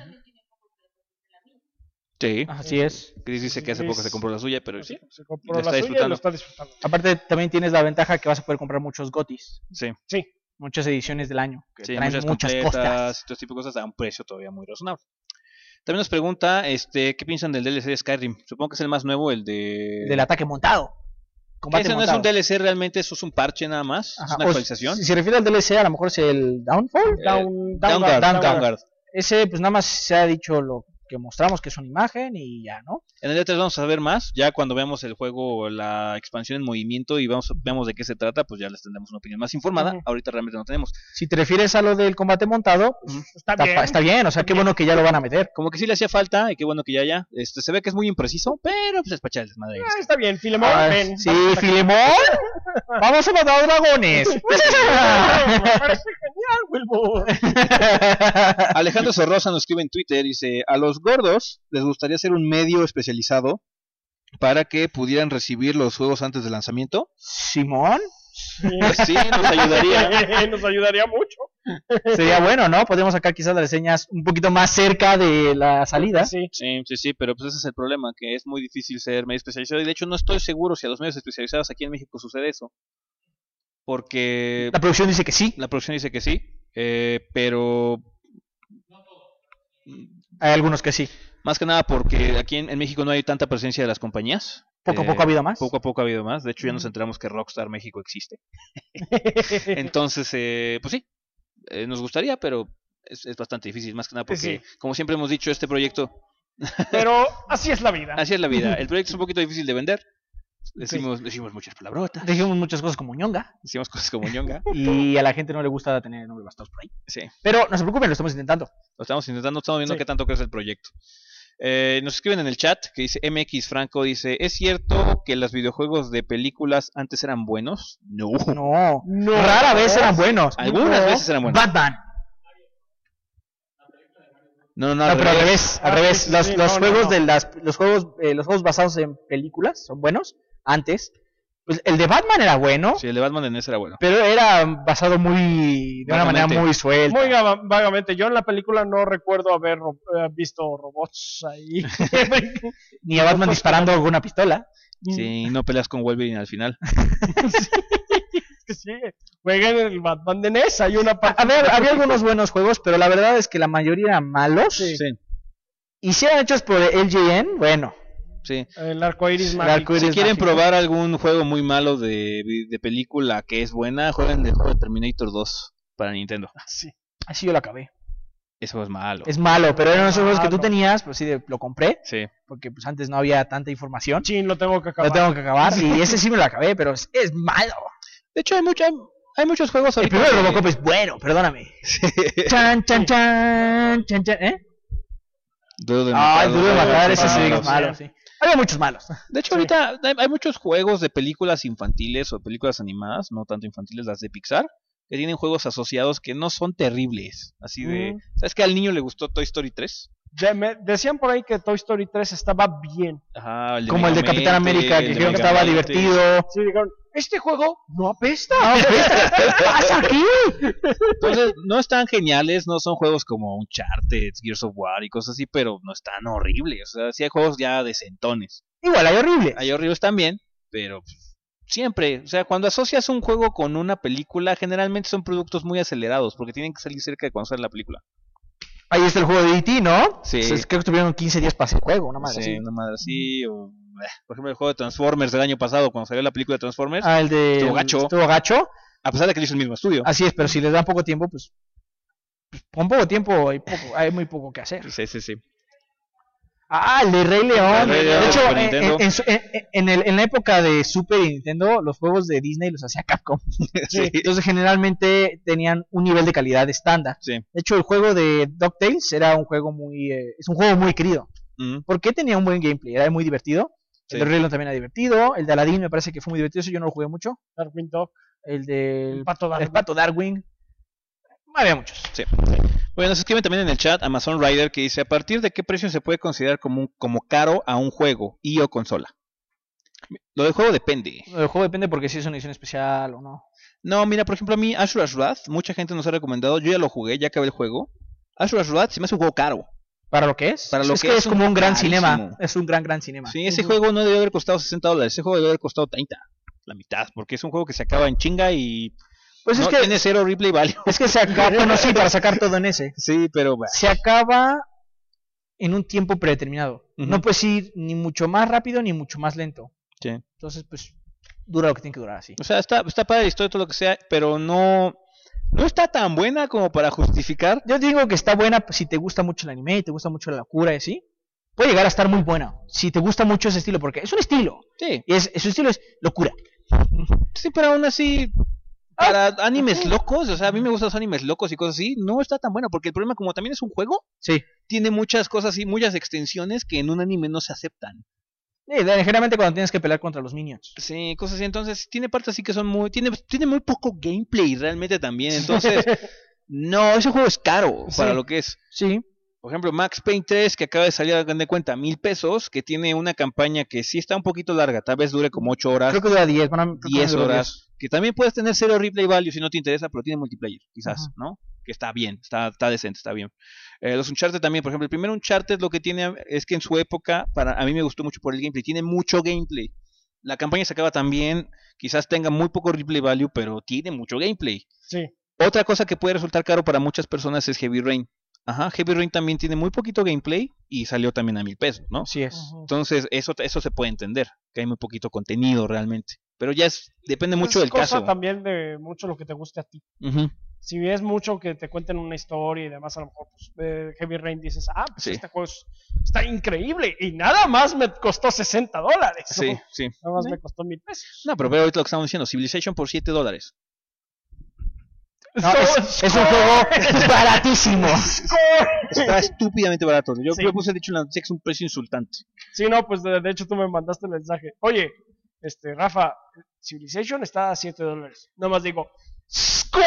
Sí. Así es. Chris dice que hace Chris- poco se compró la suya, pero sí. Se compró La la está suya y disfrutando. lo está disfrutando. Aparte, también tienes la ventaja que vas a poder comprar muchos gotis, Sí. Sí. muchas ediciones del año, que Sí, traen muchas, muchas, completas, cosas. y todo tipo de cosas a un precio todavía muy razonable. También nos pregunta, este, ¿qué piensan del D L C de Skyrim? Supongo que es el más nuevo, el de... Del ataque montado. Que Combate ese no es montado. un D L C realmente, eso es un parche nada más, Ajá, es una o actualización. Si se refiere al D L C, a lo mejor es el Downfall. Eh, Down, Downguard, Downguard. Downguard. Ese, pues nada más se ha dicho lo que mostramos, que es una imagen y ya, ¿no? En el E tres vamos a saber más, ya cuando veamos el juego, la expansión en movimiento y vamos, veamos de qué se trata, pues ya les tendremos una opinión más informada. Ujú. Ahorita realmente no tenemos. Si te refieres a lo del combate montado, pues, Está está, bien. pa- está bien, o sea, qué bueno que ya lo van a meter. Como que sí le hacía falta y qué bueno que ya ya. Este, se ve que es muy impreciso, pero pues es para echarles madre. Ah, está bien, Filemón. Ah, ven. sí, Filemón, vamos a matar dragones. Me parece genial, Wilbur. Alejandro Sorrosa nos escribe en Twitter, dice, a los gordos les gustaría ser un medio especializado para que pudieran recibir los juegos antes del lanzamiento. Simón, Pues sí, nos ayudaría. Nos ayudaría mucho. sería bueno, ¿no? Podríamos sacar quizás las reseñas un poquito más cerca de la salida. Sí. Sí, sí, sí, pero pues ese es el problema, que es muy difícil ser medio especializado y de hecho no estoy seguro si a los medios especializados aquí en México sucede eso. Porque La producción dice que sí. la producción dice que sí, eh, pero Hay algunos que sí. más que nada porque aquí en, en México no hay tanta presencia de las compañías. Poco a Eh, poco ha habido más. Poco a poco ha habido más. De hecho, ya nos Ujú. enteramos que Rockstar México existe. Entonces, eh, pues sí, eh, nos gustaría, pero es, es bastante difícil. Más que nada porque, Sí. como siempre hemos dicho, este proyecto, Pero así es la vida. así es la vida. El proyecto es un poquito difícil de vender. Decimos, decimos muchas palabrotas, Dijimos muchas cosas como ñonga. decimos cosas como ñonga. Y a la gente no le gusta tener nombres bastados por ahí. Sí, Pero no se preocupen, lo estamos intentando. lo estamos intentando, estamos viendo Sí. qué tanto crece el proyecto. Eh, nos escriben en el chat que dice M X Franco, dice, ¿es cierto que los videojuegos de películas antes eran buenos? No. No, No. rara vez eran buenos. Algunas No. veces eran buenos. Batman. No, no, No, al pero al revés. revés, al Ah, revés. sí, sí, los sí, los no, no, juegos no. de las los juegos eh, los juegos basados en películas son buenos antes. Pues el de Batman era bueno, Sí, el de Batman de N E S era bueno. pero era basado muy de una Vagamente. manera muy suelta. Muy vaga- vagamente. Yo en la película no recuerdo haber ro- eh, visto robots ahí. Ni a Batman disparando con una pistola. Sí, no peleas con Wolverine al final. Que sí. Jueguen el Batman de N E S. Hay una parte. A ver, había algunos buenos juegos, pero la verdad es que la mayoría eran malos. Sí. Sí, Y si eran hechos por L G N, bueno, Sí. El arco iris El mágico. arcoíris Si quieren mágico. probar algún juego muy malo de, de película que es buena, jueguen el juego de Terminator dos para Nintendo. Sí. Así yo lo acabé. Eso es malo. Es malo, pero eran esos juegos que tú Malo. tenías, pues sí, de- lo compré, Sí. porque pues antes no había tanta información. Chin, lo tengo que acabar. Lo tengo que acabar, y ese sí me lo acabé, pero es, es malo. De hecho, hay, mucho, hay, hay muchos juegos El ahorita. primero de que- Robocop es bueno, perdóname. Chan, chan, chan, chan, chan, ¿eh? Duro de Ah, el matar, duro de los matar, ese juegos sí malos. es malo, sí. Había muchos malos. De hecho, ahorita hay, hay muchos juegos de películas infantiles o películas animadas, no tanto infantiles, las de Pixar, que tienen juegos asociados que no son terribles. Así de. Mm. ¿Sabes que al niño le gustó Toy Story tres? Ya me- decían por ahí que Toy Story tres estaba bien. Ajá, el de Como el de Capitán Megamente, América, que el de dijeron que estaba Megamente. divertido. Sí, dijeron, este juego no apesta. ¿Qué pasa aquí? Entonces, no están geniales, no son juegos como Uncharted, Gears of War y cosas así, pero no están horribles. O sea, sí hay juegos ya decentones. Igual, hay horribles. Hay horribles también, pero pues, siempre, o sea, cuando asocias un juego con una película, generalmente son productos muy acelerados, porque tienen que salir cerca de cuando sale la película. Ahí está el juego de E T, ¿no? Sí. Pues, creo que tuvieron quince días para ese juego, una madre Sí, así. una madre así, o, eh, por ejemplo, el juego de Transformers del año pasado, cuando salió la película de Transformers, Ah, el de... Estuvo gacho. Estuvo gacho. a pesar de que lo hizo el mismo estudio. Así es, pero si les dan poco tiempo, pues... pues, con poco tiempo hay, poco, hay muy poco que hacer. Sí, sí, sí. Ah, el de Rey León. El Rey León De hecho, de Super en, Nintendo. en- en su- en- en el- en la época de Super y Nintendo, los juegos de Disney los hacía Capcom. Sí. Entonces, generalmente tenían un nivel de calidad estándar. Sí. De hecho, el juego de DuckTales era un juego muy... eh, es un juego muy querido. Mm, Porque tenía un buen gameplay, era muy divertido. Sí. El de Rey León también era divertido. El de Aladdin me parece que fue muy divertido, eso yo no lo jugué mucho. Darkwing Duck, El del el pato el Darwin. Pato Darwin. Había muchos. sí. Bueno, nos escriben también en el chat Amazon Rider que dice, ¿a partir de qué precio se puede considerar como, un- como caro a un juego y o consola? Lo del juego depende. El juego depende porque si es una edición especial o no. No, mira, por ejemplo, a mí Ashura's Wrath, mucha gente nos ha recomendado, yo ya lo jugué, ya acabé el juego. Ashura's Wrath se me hace un juego caro. ¿Para lo que es? Para lo es que que es es un como un gran carísimo. cinema. Es un gran, gran cinema. Sí, ese Ujú. juego no debe haber costado sesenta dólares, ese juego debe haber costado treinta, la mitad, porque es un juego que se acaba en chinga y Pues no es que... tiene cero replay value. Es que se acaba... Bueno, sí, para sacar todo en ese. Sí, pero bah, Se acaba en un tiempo predeterminado. Ujú. No puedes ir ni mucho más rápido ni mucho más lento. sí. Entonces, pues, dura lo que tiene que durar así. O sea, está, está padre la historia, todo lo que sea, pero no, no está tan buena como para justificar. Yo digo que está buena si te gusta mucho el anime y te gusta mucho la locura y así. Puede llegar a estar muy buena. Si te gusta mucho ese estilo, porque es un estilo. Sí, Y es, su estilo es locura. sí, pero aún así, para animes locos, o sea, a mí me gustan los animes locos y cosas así, no está tan buena, porque el problema, como también es un juego, Sí. tiene muchas cosas y muchas extensiones que en un anime no se aceptan. Sí, de- generalmente cuando tienes que pelear contra los minions. Sí, cosas así, entonces tiene partes así que son muy, tiene, tiene muy poco gameplay realmente también, entonces, no, ese juego es caro para Sí. lo que es. Sí. Por ejemplo, Max Payne tres, que acaba de salir, hagan de cuenta, mil pesos, que tiene una campaña que sí está un poquito larga, tal vez dure como ocho horas, Creo que dura diez. Bueno, creo que diez dura horas, que también puedes tener cero replay value si no te interesa, pero tiene multiplayer, quizás, Ajá. ¿no? Que está bien, está, está decente, está bien. Eh, los Uncharted también, por ejemplo, el primer Uncharted lo que tiene es que en su época, para a mí me gustó mucho por el gameplay, tiene mucho gameplay. La campaña se acaba también, quizás tenga muy poco replay value, pero tiene mucho gameplay. Sí. Otra cosa que puede resultar caro para muchas personas es Heavy Rain. Ajá, Heavy Rain también tiene muy poquito gameplay y salió también a mil pesos, ¿no? Así es. Ujú. Entonces, eso, eso se puede entender, que hay muy poquito contenido realmente. Pero ya es, depende mucho es del cosa caso. también de mucho lo que te guste a ti. Ujú. Si es mucho que te cuenten una historia y demás, a lo mejor pues, eh, Heavy Rain dices, ah, pues Sí. este juego es- está increíble y nada más me costó sesenta dólares. ¿no? Sí, sí. Nada más Sí. me costó mil pesos. No, pero veo ahorita lo que estamos diciendo, Civilization por siete dólares. No, es, es un juego baratísimo. Está estúpidamente barato. Yo, Sí. yo puse, de hecho, en la noticia que es un precio insultante. Sí, no, pues de, de hecho tú me mandaste el mensaje. Oye, este, Rafa, Civilization está a siete dólares. Nada más digo, ¡Score!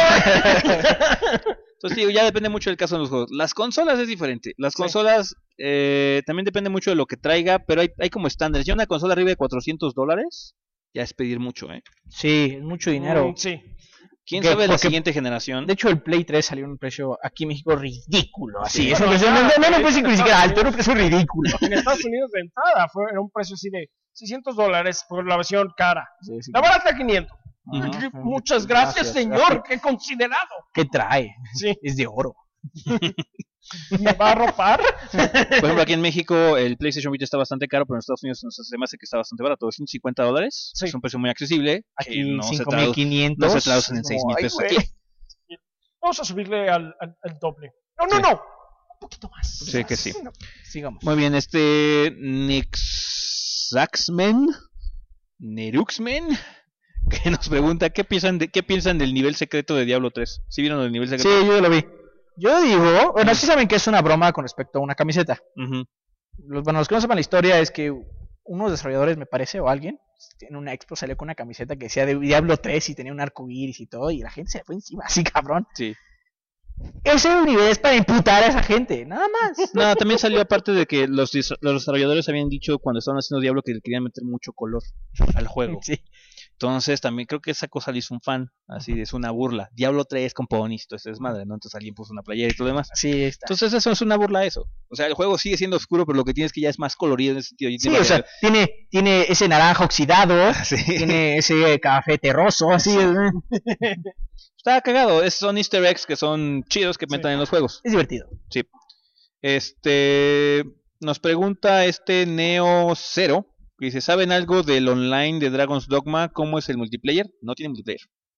Entonces, digo, ya depende mucho del caso de los juegos. Las consolas es diferente. Las Sí. consolas eh, también depende mucho de lo que traiga, pero hay, hay como estándares. Ya una consola arriba de cuatrocientos dólares, ya es pedir mucho, ¿eh? Sí, es mucho dinero. Mm, sí. ¿Quién ¿Qué? sabe de la Porque- siguiente generación? De hecho, el Play tres salió en un precio aquí en México ridículo. Así, Sí. es un Bueno, precio, ya, no, no, no, pero un precio ni siquiera alto, era un precio ridículo. En Estados Unidos de entrada fue, era un precio así de seiscientos dólares por la versión cara. Sí, sí. La barata quinientos. Ujú. Qué- Muchas gracias, Gracias, señor, gracias. qué considerado. ¿Qué trae? Sí. Es de oro. ¿Me va a arropar? Por ejemplo, aquí en México el PlayStation Vita está bastante caro, pero en Estados Unidos se me hace que está bastante barato, doscientos cincuenta dólares. Sí. Es un precio muy accesible. Aquí que no se cinco mil traduce, quinientos. no se traducen en seis mil Ay, pesos güey. aquí. Vamos a subirle al, al, al doble. No, no, Sí. no. Un poquito más. Sí, que sí. Sigamos. Muy bien, este Nexaxmen, Neruxmen, que nos pregunta qué piensan de, qué piensan del nivel secreto de Diablo tres. ¿Sí vieron el nivel Sí, secreto? yo lo vi. Yo digo, bueno, sí saben que es una broma con respecto a una camiseta. Ujú. Los, bueno, los que no sepan la historia es que unos desarrolladores, me parece, o alguien, en una expo salió con una camiseta que decía de Diablo tres y tenía un arco iris y todo, y la gente se le fue encima, así cabrón. Sí. Ese nivel es para imputar a esa gente, nada más. No, también salió aparte de que los, dis- los desarrolladores habían dicho cuando estaban haciendo Diablo que le querían meter mucho color al juego. Sí. Entonces también creo que esa cosa le hizo un fan, así es una burla. Diablo tres con ponis, todo esto es madre, ¿no? Entonces alguien puso una playera y todo lo demás. Sí, está. Entonces eso es una burla a eso. O sea, el juego sigue siendo oscuro, pero lo que tiene es que ya es más colorido en ese sentido. Y Sí, tiene o sea, variedad. tiene, tiene ese naranja oxidado, Sí. tiene ese café terroso, así. eh, Está cagado, es, son easter eggs que son chidos que metan en los juegos. Es divertido. Sí. Este, nos pregunta este Neo Zero, que dice, ¿saben algo del online de Dragon's Dogma? ¿Cómo es el multiplayer? No tiene multiplayer.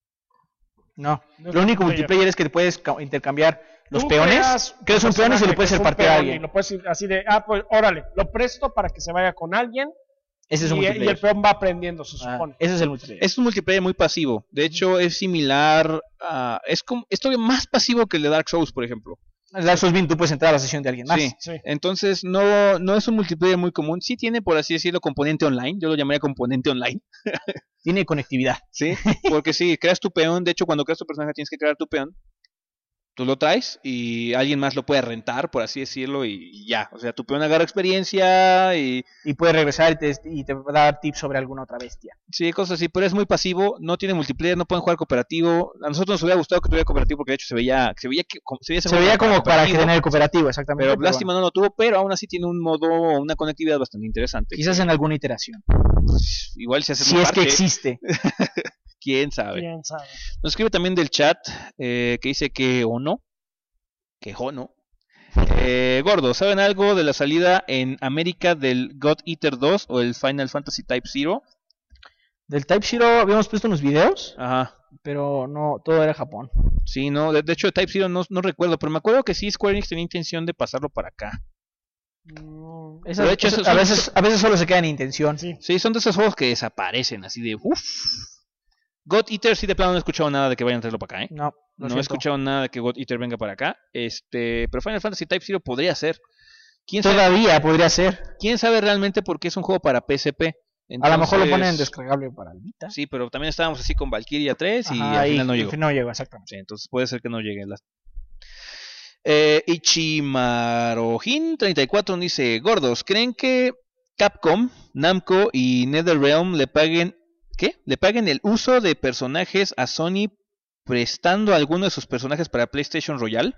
No, No lo es único multiplayer. multiplayer es que te puedes ca- intercambiar los Tú peones, creas creas un peón y se lo personaje puedes que hacer es un partir a peón alguien. Y lo puedes ir así de, ah, pues órale, lo presto para que se vaya con alguien. Ese es un y, y multiplayer. el peón va aprendiendo, se Ah, supone. ese es el multiplayer. Es un multiplayer muy pasivo. De hecho, es similar a... Es, como, es todavía más pasivo que el de Dark Souls, por ejemplo. En Dark Souls bien, tú puedes entrar a la sesión de alguien más. Sí. Sí. Entonces, no, no es un multiplayer muy común. Sí tiene, por así decirlo, componente online. Yo lo llamaría componente online. Tiene conectividad. ¿Sí? Porque sí, creas tu peón. De hecho, cuando creas tu personaje tienes que crear tu peón. Tú lo traes y alguien más lo puede rentar, por así decirlo, y, y ya. O sea, tu peón agarra experiencia y Y puedes regresar y te, y te va a dar tips sobre alguna otra bestia. sí, cosas así. Pero es muy pasivo, no tiene multiplayer, no pueden jugar cooperativo. A nosotros nos hubiera gustado que tuviera cooperativo porque de hecho se veía, se veía que se veía, ese Se juego veía como para cooperativo, tener el cooperativo, exactamente. pero lástima no lo tuvo, pero aún así tiene un modo, una conectividad bastante interesante. Quizás en alguna iteración. Igual se hace Si un es que parche, existe. quién sabe. Quién sabe. Nos escribe también del chat eh, que dice que o no, que o no. Eh, Gordo, ¿saben algo de la salida en América del God Eater dos o el Final Fantasy Type Zero? Del Type Zero habíamos puesto unos videos, Ajá. pero no, todo era Japón. Sí, no, de, de hecho de Type Zero no, no recuerdo, pero me acuerdo que sí Square Enix tenía intención de pasarlo para acá. Mm, Esas- de hecho, esas- esos a, son- veces, a veces solo se queda en intención. sí. Sí, son de esos juegos que desaparecen, así de uff. God Eater sí de plano no he escuchado nada de que vayan a traerlo para acá, ¿eh? No, No lo he siento. escuchado nada de que God Eater venga para acá. Este, pero Final Fantasy Type Zero podría ser. ¿Quién sabe, Todavía podría ser. quién sabe realmente por qué es un juego para P S P? A lo mejor lo ponen Entonces, descargable para el Vita. Sí, pero también estábamos así con Valkyria tres y Ajá, al y final no llegó. al final no llegó, exactamente. Sí, entonces puede ser que no llegue. Las... Eh, Ichimarojin treinta y cuatro dice, gordos, ¿creen que Capcom, Namco y NetherRealm le paguen, ¿qué? Le paguen el uso de personajes a Sony prestando alguno de sus personajes para PlayStation Royale?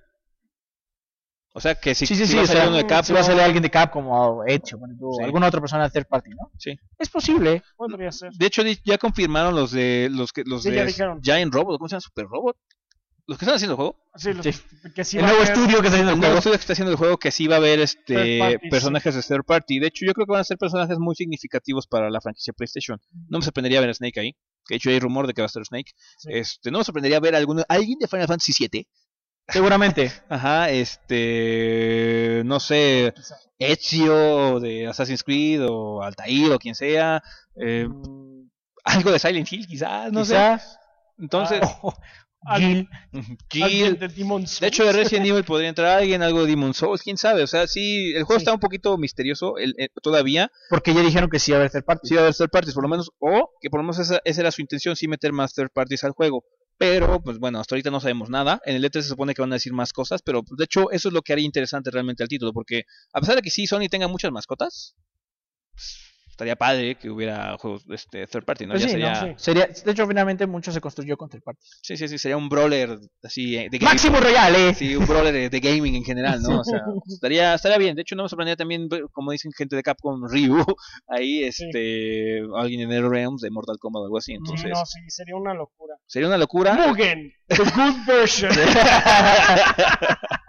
O sea que si, Sí, sí, si sí, va a o salir sea, uno de si Capcom, va a salir alguien de Capcom o Edge o bueno, tú, Sí. alguna otra persona de third party, ¿no? sí. Es posible. Podría ser. De hecho di- ya confirmaron los de los que los Sí, de ya dijeron. Giant Robot, ¿cómo se llama? Super Robot. Los que están haciendo el juego. Sí, lo- Sí. que sí el va a nuevo ser- estudio que está haciendo El el nuevo juego. estudio que está haciendo el juego que sí va a haber este Third party, personajes de third party. De hecho, yo creo que van a ser personajes muy significativos para la franquicia PlayStation. No me sorprendería ver a Snake ahí. Que de hecho hay rumor de que va a estar Snake. Sí. Este, no me sorprendería ver a alguno, alguien de Final Fantasy siete. Seguramente. Ajá, este, no sé, Ezio de Assassin's Creed o Altair o quien sea. Eh, Mm, algo de Silent Hill, quizás, no sé. Quizás. Entonces, al- Jill. alguien Jill. de Demon's Souls. De hecho, de Resident Evil podría entrar alguien, algo de Demon's Souls, quién sabe. O sea, sí, el juego Sí. está un poquito misterioso el- el- todavía. Porque ya dijeron que sí va a haber third party. Sí va a haber third parties, por lo menos, o que por lo menos esa, esa era su intención, sí meter más third parties al juego. Pero, pues bueno, hasta ahorita no sabemos nada. En el E tres se supone que van a decir más cosas, pero de hecho eso es lo que haría interesante realmente al título, porque a pesar de que sí Sony tenga muchas mascotas, pues, estaría padre que hubiera juegos este, third party, ¿no? Pues Ya sí, sería, ¿no? Sí. Sería, de hecho, finalmente mucho se construyó con third party. sí, sí, sí, sería un brawler así eh, de gaming. Máximo Royale. Sí, un brawler de, de gaming en general, ¿no? O sea, estaría, estaría bien. De hecho, no me sorprendería también ver, como dicen gente de Capcom, Ryu, ahí, este, alguien en NetherRealm de Mortal Kombat o algo así. Sí, Entonces, no, sí, sería una locura. sería una locura. Mugen, the good version.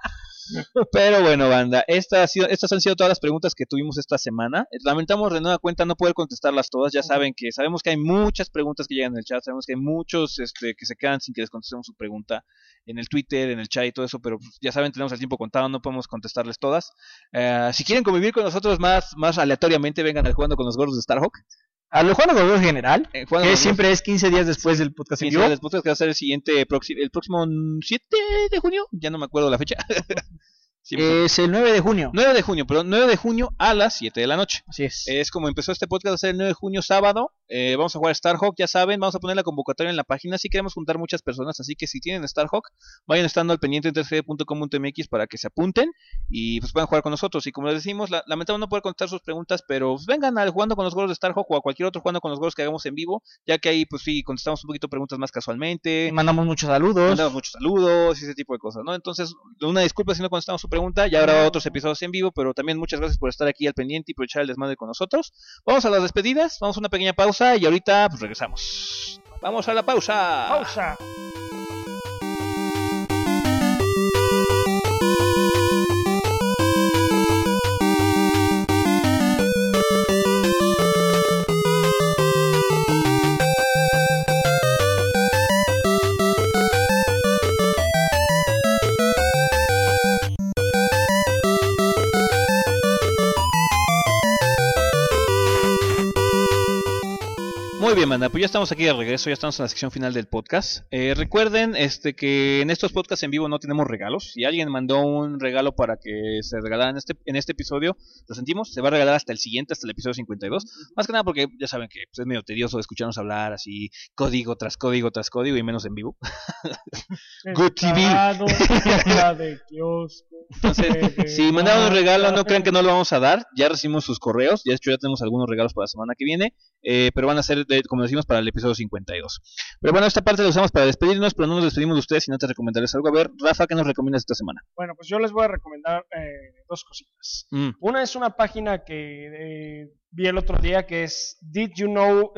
Pero bueno, banda, esta ha sido, estas han sido todas las preguntas que tuvimos esta semana. Lamentamos de nueva cuenta no poder contestarlas todas. Ya saben que sabemos que hay muchas preguntas que llegan en el chat, sabemos que hay muchos este, que se quedan sin que les contestemos su pregunta en el Twitter, en el chat y todo eso, pero pues, ya saben, tenemos el tiempo contado, no podemos contestarles todas. Uh, si quieren convivir con nosotros más, más aleatoriamente, vengan al Jugando con los Gordos de Starhawk. A lo Juan Gordos general, Eh, que Jugando con los siempre es quince días después del podcast en quince vivo. días después, que va a ser el siguiente, proxi- el próximo siete de junio, ya no me acuerdo la fecha. Siempre. Es el nueve de junio. nueve de junio, perdón, nueve de junio a las siete de la noche. Así es. Es como empezó este podcast a ser el nueve de junio sábado. Eh, vamos a jugar Starhawk, ya saben, vamos a poner la convocatoria en la página. Si queremos juntar muchas personas, así que si tienen Starhawk, vayan estando al pendiente en tres g punto com punto m x para que se apunten y pues puedan jugar con nosotros. Y como les decimos, la, lamentamos no poder contestar sus preguntas, pero pues, vengan al Jugando con los Gordos de Starhawk o a cualquier otro Jugando con los Gordos que hagamos en vivo, ya que ahí pues sí contestamos un poquito preguntas más casualmente. Y mandamos muchos saludos. Mandamos muchos saludos y ese tipo de cosas, ¿no? Entonces, una disculpa si no contestamos su pregunta, ya habrá otros episodios en vivo, pero también muchas gracias por estar aquí al pendiente y por echar el desmadre con nosotros. Vamos a las despedidas, vamos a una pequeña pausa y ahorita pues regresamos. Vamos a la pausa. Pausa. Muy bien, banda, pues ya estamos aquí de regreso, ya estamos en la sección final del podcast. Eh, recuerden este que en estos podcasts en vivo no tenemos regalos. Si alguien mandó un regalo para que se regalara en este, en este episodio, lo sentimos, se va a regalar hasta el siguiente, hasta el episodio cincuenta y dos. Más que nada porque ya saben que pues, es medio tedioso escucharnos hablar así, código tras código tras código y menos en vivo. Good T V. De kiosco, Entonces, de si mandaron un regalo, no nada. crean que no lo vamos a dar. Ya recibimos sus correos. Ya de hecho ya tenemos algunos regalos para la semana que viene. Eh, pero van a ser, de, como decimos, para el episodio cincuenta y dos. Pero bueno, esta parte la usamos para despedirnos, pero no nos despedimos de ustedes, sino te recomendarles algo. A ver, Rafa, ¿qué nos recomiendas esta semana? Bueno, pues yo les voy a recomendar eh, dos cositas. Mm, Una es una página que eh, vi el otro día que es did you know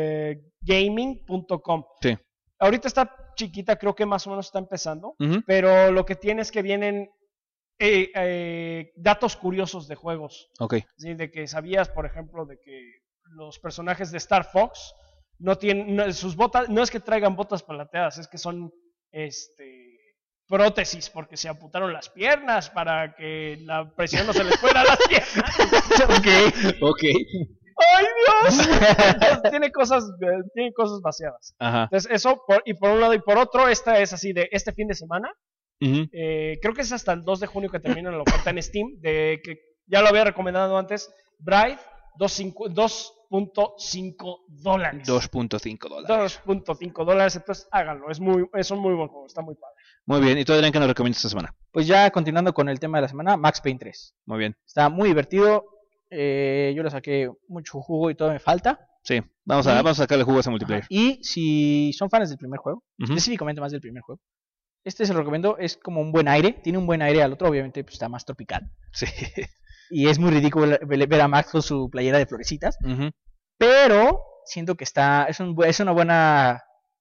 gaming punto com. Sí. Ahorita está chiquita, creo que más o menos está empezando, uh-huh. pero lo que tiene es que vienen eh, eh, datos curiosos de juegos. Ok. ¿Sí? De que sabías, por ejemplo, de que los personajes de Star Fox no tienen no, sus botas, no es que traigan botas palateadas, es que son este prótesis porque se amputaron las piernas para que la presión no se les fuera a las piernas. Ok, ok. ¡Ay, Dios! Entonces, tiene cosas, eh, tiene cosas vaciadas. Ajá. Entonces, eso, por, y por un lado y por otro, esta es así de este fin de semana. Uh-huh. Eh, creo que es hasta el dos de junio que termina la oferta en Steam, de que ya lo había recomendado antes, Bride, dos punto cinco dólares. dos punto cinco dólares. dos punto cinco dólares, entonces háganlo, es, muy, es un muy buen juego, está muy padre. Muy bien, ¿y tú, Adrián, qué nos recomiendas esta semana? Pues ya continuando con el tema de la semana, Max Payne tres. Muy bien. Está muy divertido. Eh, yo le saqué mucho jugo y todo me falta. Sí, vamos a, Y- vamos a sacarle jugo a ese multiplayer. Y si son fans del primer juego, Ujú. específicamente más del primer juego, este se lo recomiendo. Es como un buen aire. Tiene un buen aire al otro, obviamente pues, está más tropical. Sí. Y es muy ridículo ver ver a Max con su playera de florecitas. Ujú. Pero siento que está es, un, bu- es una buena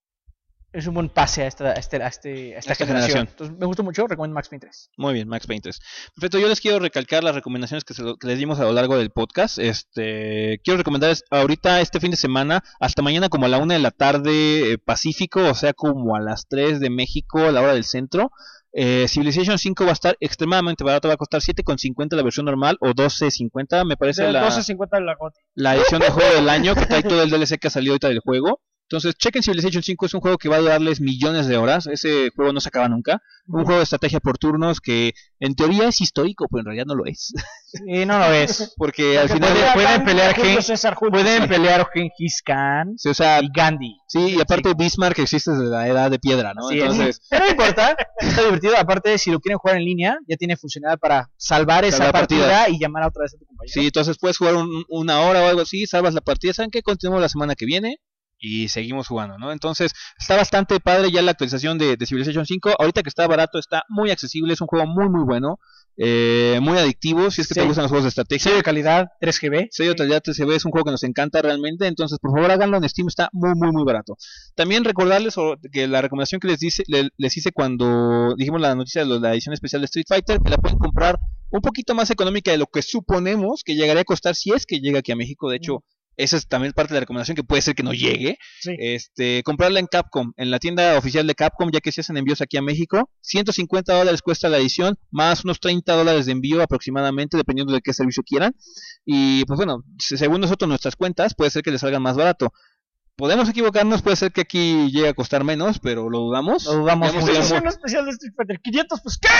es un buen pase a esta, a este, a este- a esta, Esta generación. generación. Entonces me gustó mucho, recomiendo Max Payne tres. Muy bien, Max Payne tres. Perfecto, yo les quiero recalcar las recomendaciones que, se lo- que les dimos a lo largo del podcast. Este, quiero recomendarles ahorita este fin de semana, hasta mañana como a la una de la tarde eh, Pacífico, o sea como a las tres de México, a la hora del centro. Eh, Civilization cinco va a estar extremadamente barato, va a costar siete con cincuenta la versión normal o doce cincuenta, me parece De la, doce cincuenta de la G O T Y. la edición de juego del año que trae todo el D L C que ha salido ahorita del juego. Entonces, chequen Civilization cinco, es un juego que va a darles millones de horas. Ese juego no se acaba nunca. Un juego de estrategia por turnos que en teoría es histórico, pero en realidad no lo es. Y no lo es. Porque al Porque final podría pueden Khan, pelear Julio Gen- César Julio Pueden César. pelear Genghis Khan sí, o sea, y Gandhi. sí, y aparte Bismarck existe desde la edad de piedra, ¿no? Así es. Entonces, Pero no importa, está divertido. Aparte, si lo quieren jugar en línea, ya tiene funcionalidad para salvar esa Salvar partida, partidas. y llamar a otra vez a tu compañero. sí, entonces puedes jugar un- una hora o algo así, salvas la partida, ¿saben qué? Continuamos la semana que viene y seguimos jugando, ¿no? Entonces, está bastante padre ya la actualización de, de Civilization cinco. Ahorita que está barato, está muy accesible, es un juego muy muy bueno, eh, muy adictivo, si es que Sí. te gustan los juegos de estrategia. Sello de calidad tres G B. Sello de calidad T C B es un juego que nos encanta realmente, entonces por favor háganlo, en Steam está muy muy muy barato. También recordarles o- que la recomendación que les dice le- les hice cuando dijimos la noticia de lo- la edición especial de Street Fighter, que la pueden comprar un poquito más económica de lo que suponemos que llegaría a costar si es que llega aquí a México. De hecho, esa es también parte de la recomendación, que puede ser que no llegue. Sí. Este, comprarla en Capcom, en la tienda oficial de Capcom, ya que se hacen envíos aquí a México. ciento cincuenta dólares cuesta la edición, más unos treinta dólares de envío aproximadamente, dependiendo de qué servicio quieran. Y pues bueno, se- según nosotros nuestras cuentas, puede ser que les salga más barato. Podemos equivocarnos, puede ser que aquí llegue a costar menos, pero lo dudamos. Lo dudamos Hemos mucho. tenido Edición especial de Street Fighter quinientos, pues ¿qué?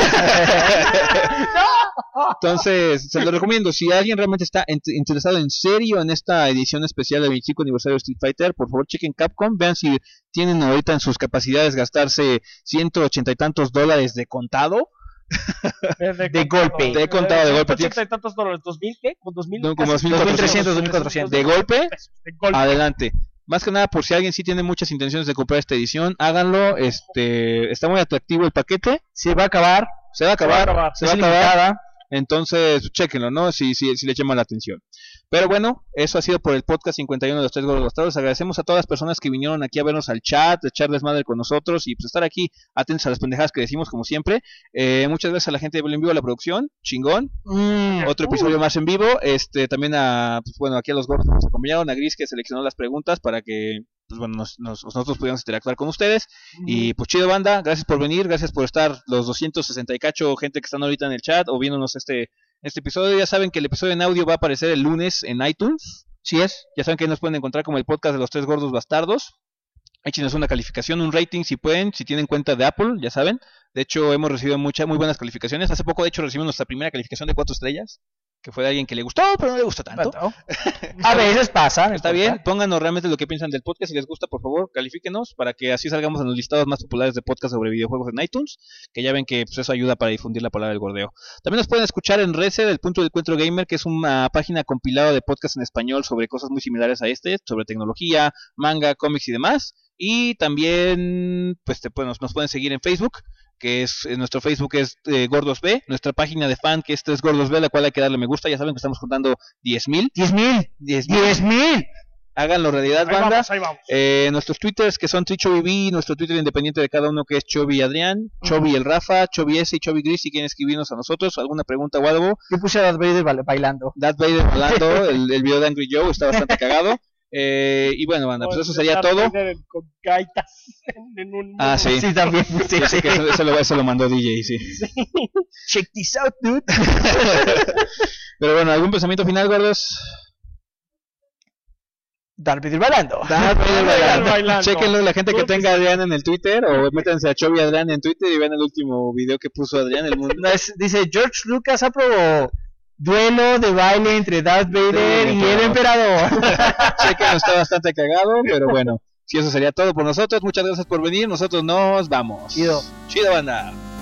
Entonces, se lo recomiendo. Si alguien realmente está int- interesado en serio en esta edición especial del veinticinco aniversario de Street Fighter, por favor chequen Capcom, vean si tienen ahorita en sus capacidades gastarse ciento ochenta y tantos dólares de contado. De, De golpe. De contado, de golpe. ochenta y tantos dólares, ¿dos mil qué? ¿Con dos mil? No, como Casi. dos mil trescientos, dos mil cuatrocientos. De golpe, De golpe. adelante. Más que nada, por si alguien sí tiene muchas intenciones de comprar esta edición, háganlo. Este, está muy atractivo el paquete. Se va a acabar. Se va a acabar. Se va a acabar. Se va a Es acabar. limitada. Entonces, chéquenlo, ¿no? Si, si, si le llama la atención. Pero bueno, eso ha sido por el podcast cincuenta y uno de los Tres Gordos Bastardos. Agradecemos a todas las personas que vinieron aquí a vernos al chat, a echarles madre con nosotros y pues estar aquí atentos a las pendejadas que decimos como siempre. Eh, muchas gracias a la gente de en vivo a la producción, chingón. Mm, Otro episodio más en vivo. Este, también a, pues, bueno, aquí a los gordos que nos acompañaron, a Gris que seleccionó las preguntas para que pues bueno, nos, nos- nosotros pudiéramos interactuar con ustedes. Y pues chido banda, gracias por venir, gracias por estar los doscientos sesenta y cacho gente que están ahorita en el chat o viéndonos este, este episodio. Ya saben que el episodio en audio va a aparecer el lunes en iTunes. sí es. Ya saben que ahí nos pueden encontrar como el podcast de los Tres Gordos Bastardos. Échenos una calificación, un rating si pueden, si tienen cuenta de Apple, ya saben. De hecho, hemos recibido muchas, muy buenas calificaciones. Hace poco, de hecho, recibimos nuestra primera calificación de cuatro estrellas, que fue de alguien que le gustó, pero no le gustó tanto. A veces pasa. no Está importa. bien, pónganos realmente lo que piensan del podcast. Si les gusta, por favor, califíquenos para que así salgamos en los listados más populares de podcast sobre videojuegos en iTunes. Que ya ven que pues, eso ayuda para difundir la palabra del gordeo. También nos pueden escuchar en Reset, el punto de encuentro gamer, que es una página compilada de podcast en español sobre cosas muy similares a este, sobre tecnología, manga, cómics y demás. Y también, pues te, pueden- nos, nos pueden seguir en Facebook, que es eh, nuestro Facebook es eh, Gordos B, nuestra página de fan que es Tres Gordos B, a la cual hay que darle me gusta. Ya saben que estamos juntando diez mil. diez mil. diez mil. diez mil. Háganlo realidad, Ahí banda. vamos, ahí vamos. Eh, nuestros twitters que son TriChoviB, nuestro Twitter independiente de cada uno que es Chovy Adrián, Chovy el Rafa, Chovy S y Chovy Gris, si quieren escribirnos a nosotros, alguna pregunta o algo. Yo puse a Darth Vader bail- bailando. Darth Vader hablando, el, el video de Angry Joe está bastante cagado. Eh, y bueno, banda, pues eso sería Darth todo. Vader Con gaitas en, en un Ah, sí. Sí, también. Sí, Ya sé sí. que eso, eso lo, eso lo mandó D J, sí. Check this out, dude. Pero bueno, ¿algún pensamiento final, gordos? Darth Vader bailando. Darth Vader bailando. bailando. Chéquenlo, la gente que Creo que tenga a Adrián en el Twitter, o métanse a Chovy Adrián en Twitter y vean el último video que puso Adrián, el mundo. No, es- dice George Lucas aprobó duelo de baile entre Darth Vader Sí, y pero- el emperador. Chéquenlo, está bastante cagado, pero bueno. Si eso sería todo por nosotros, muchas gracias por venir. Nosotros nos vamos. Chido. Chido, banda.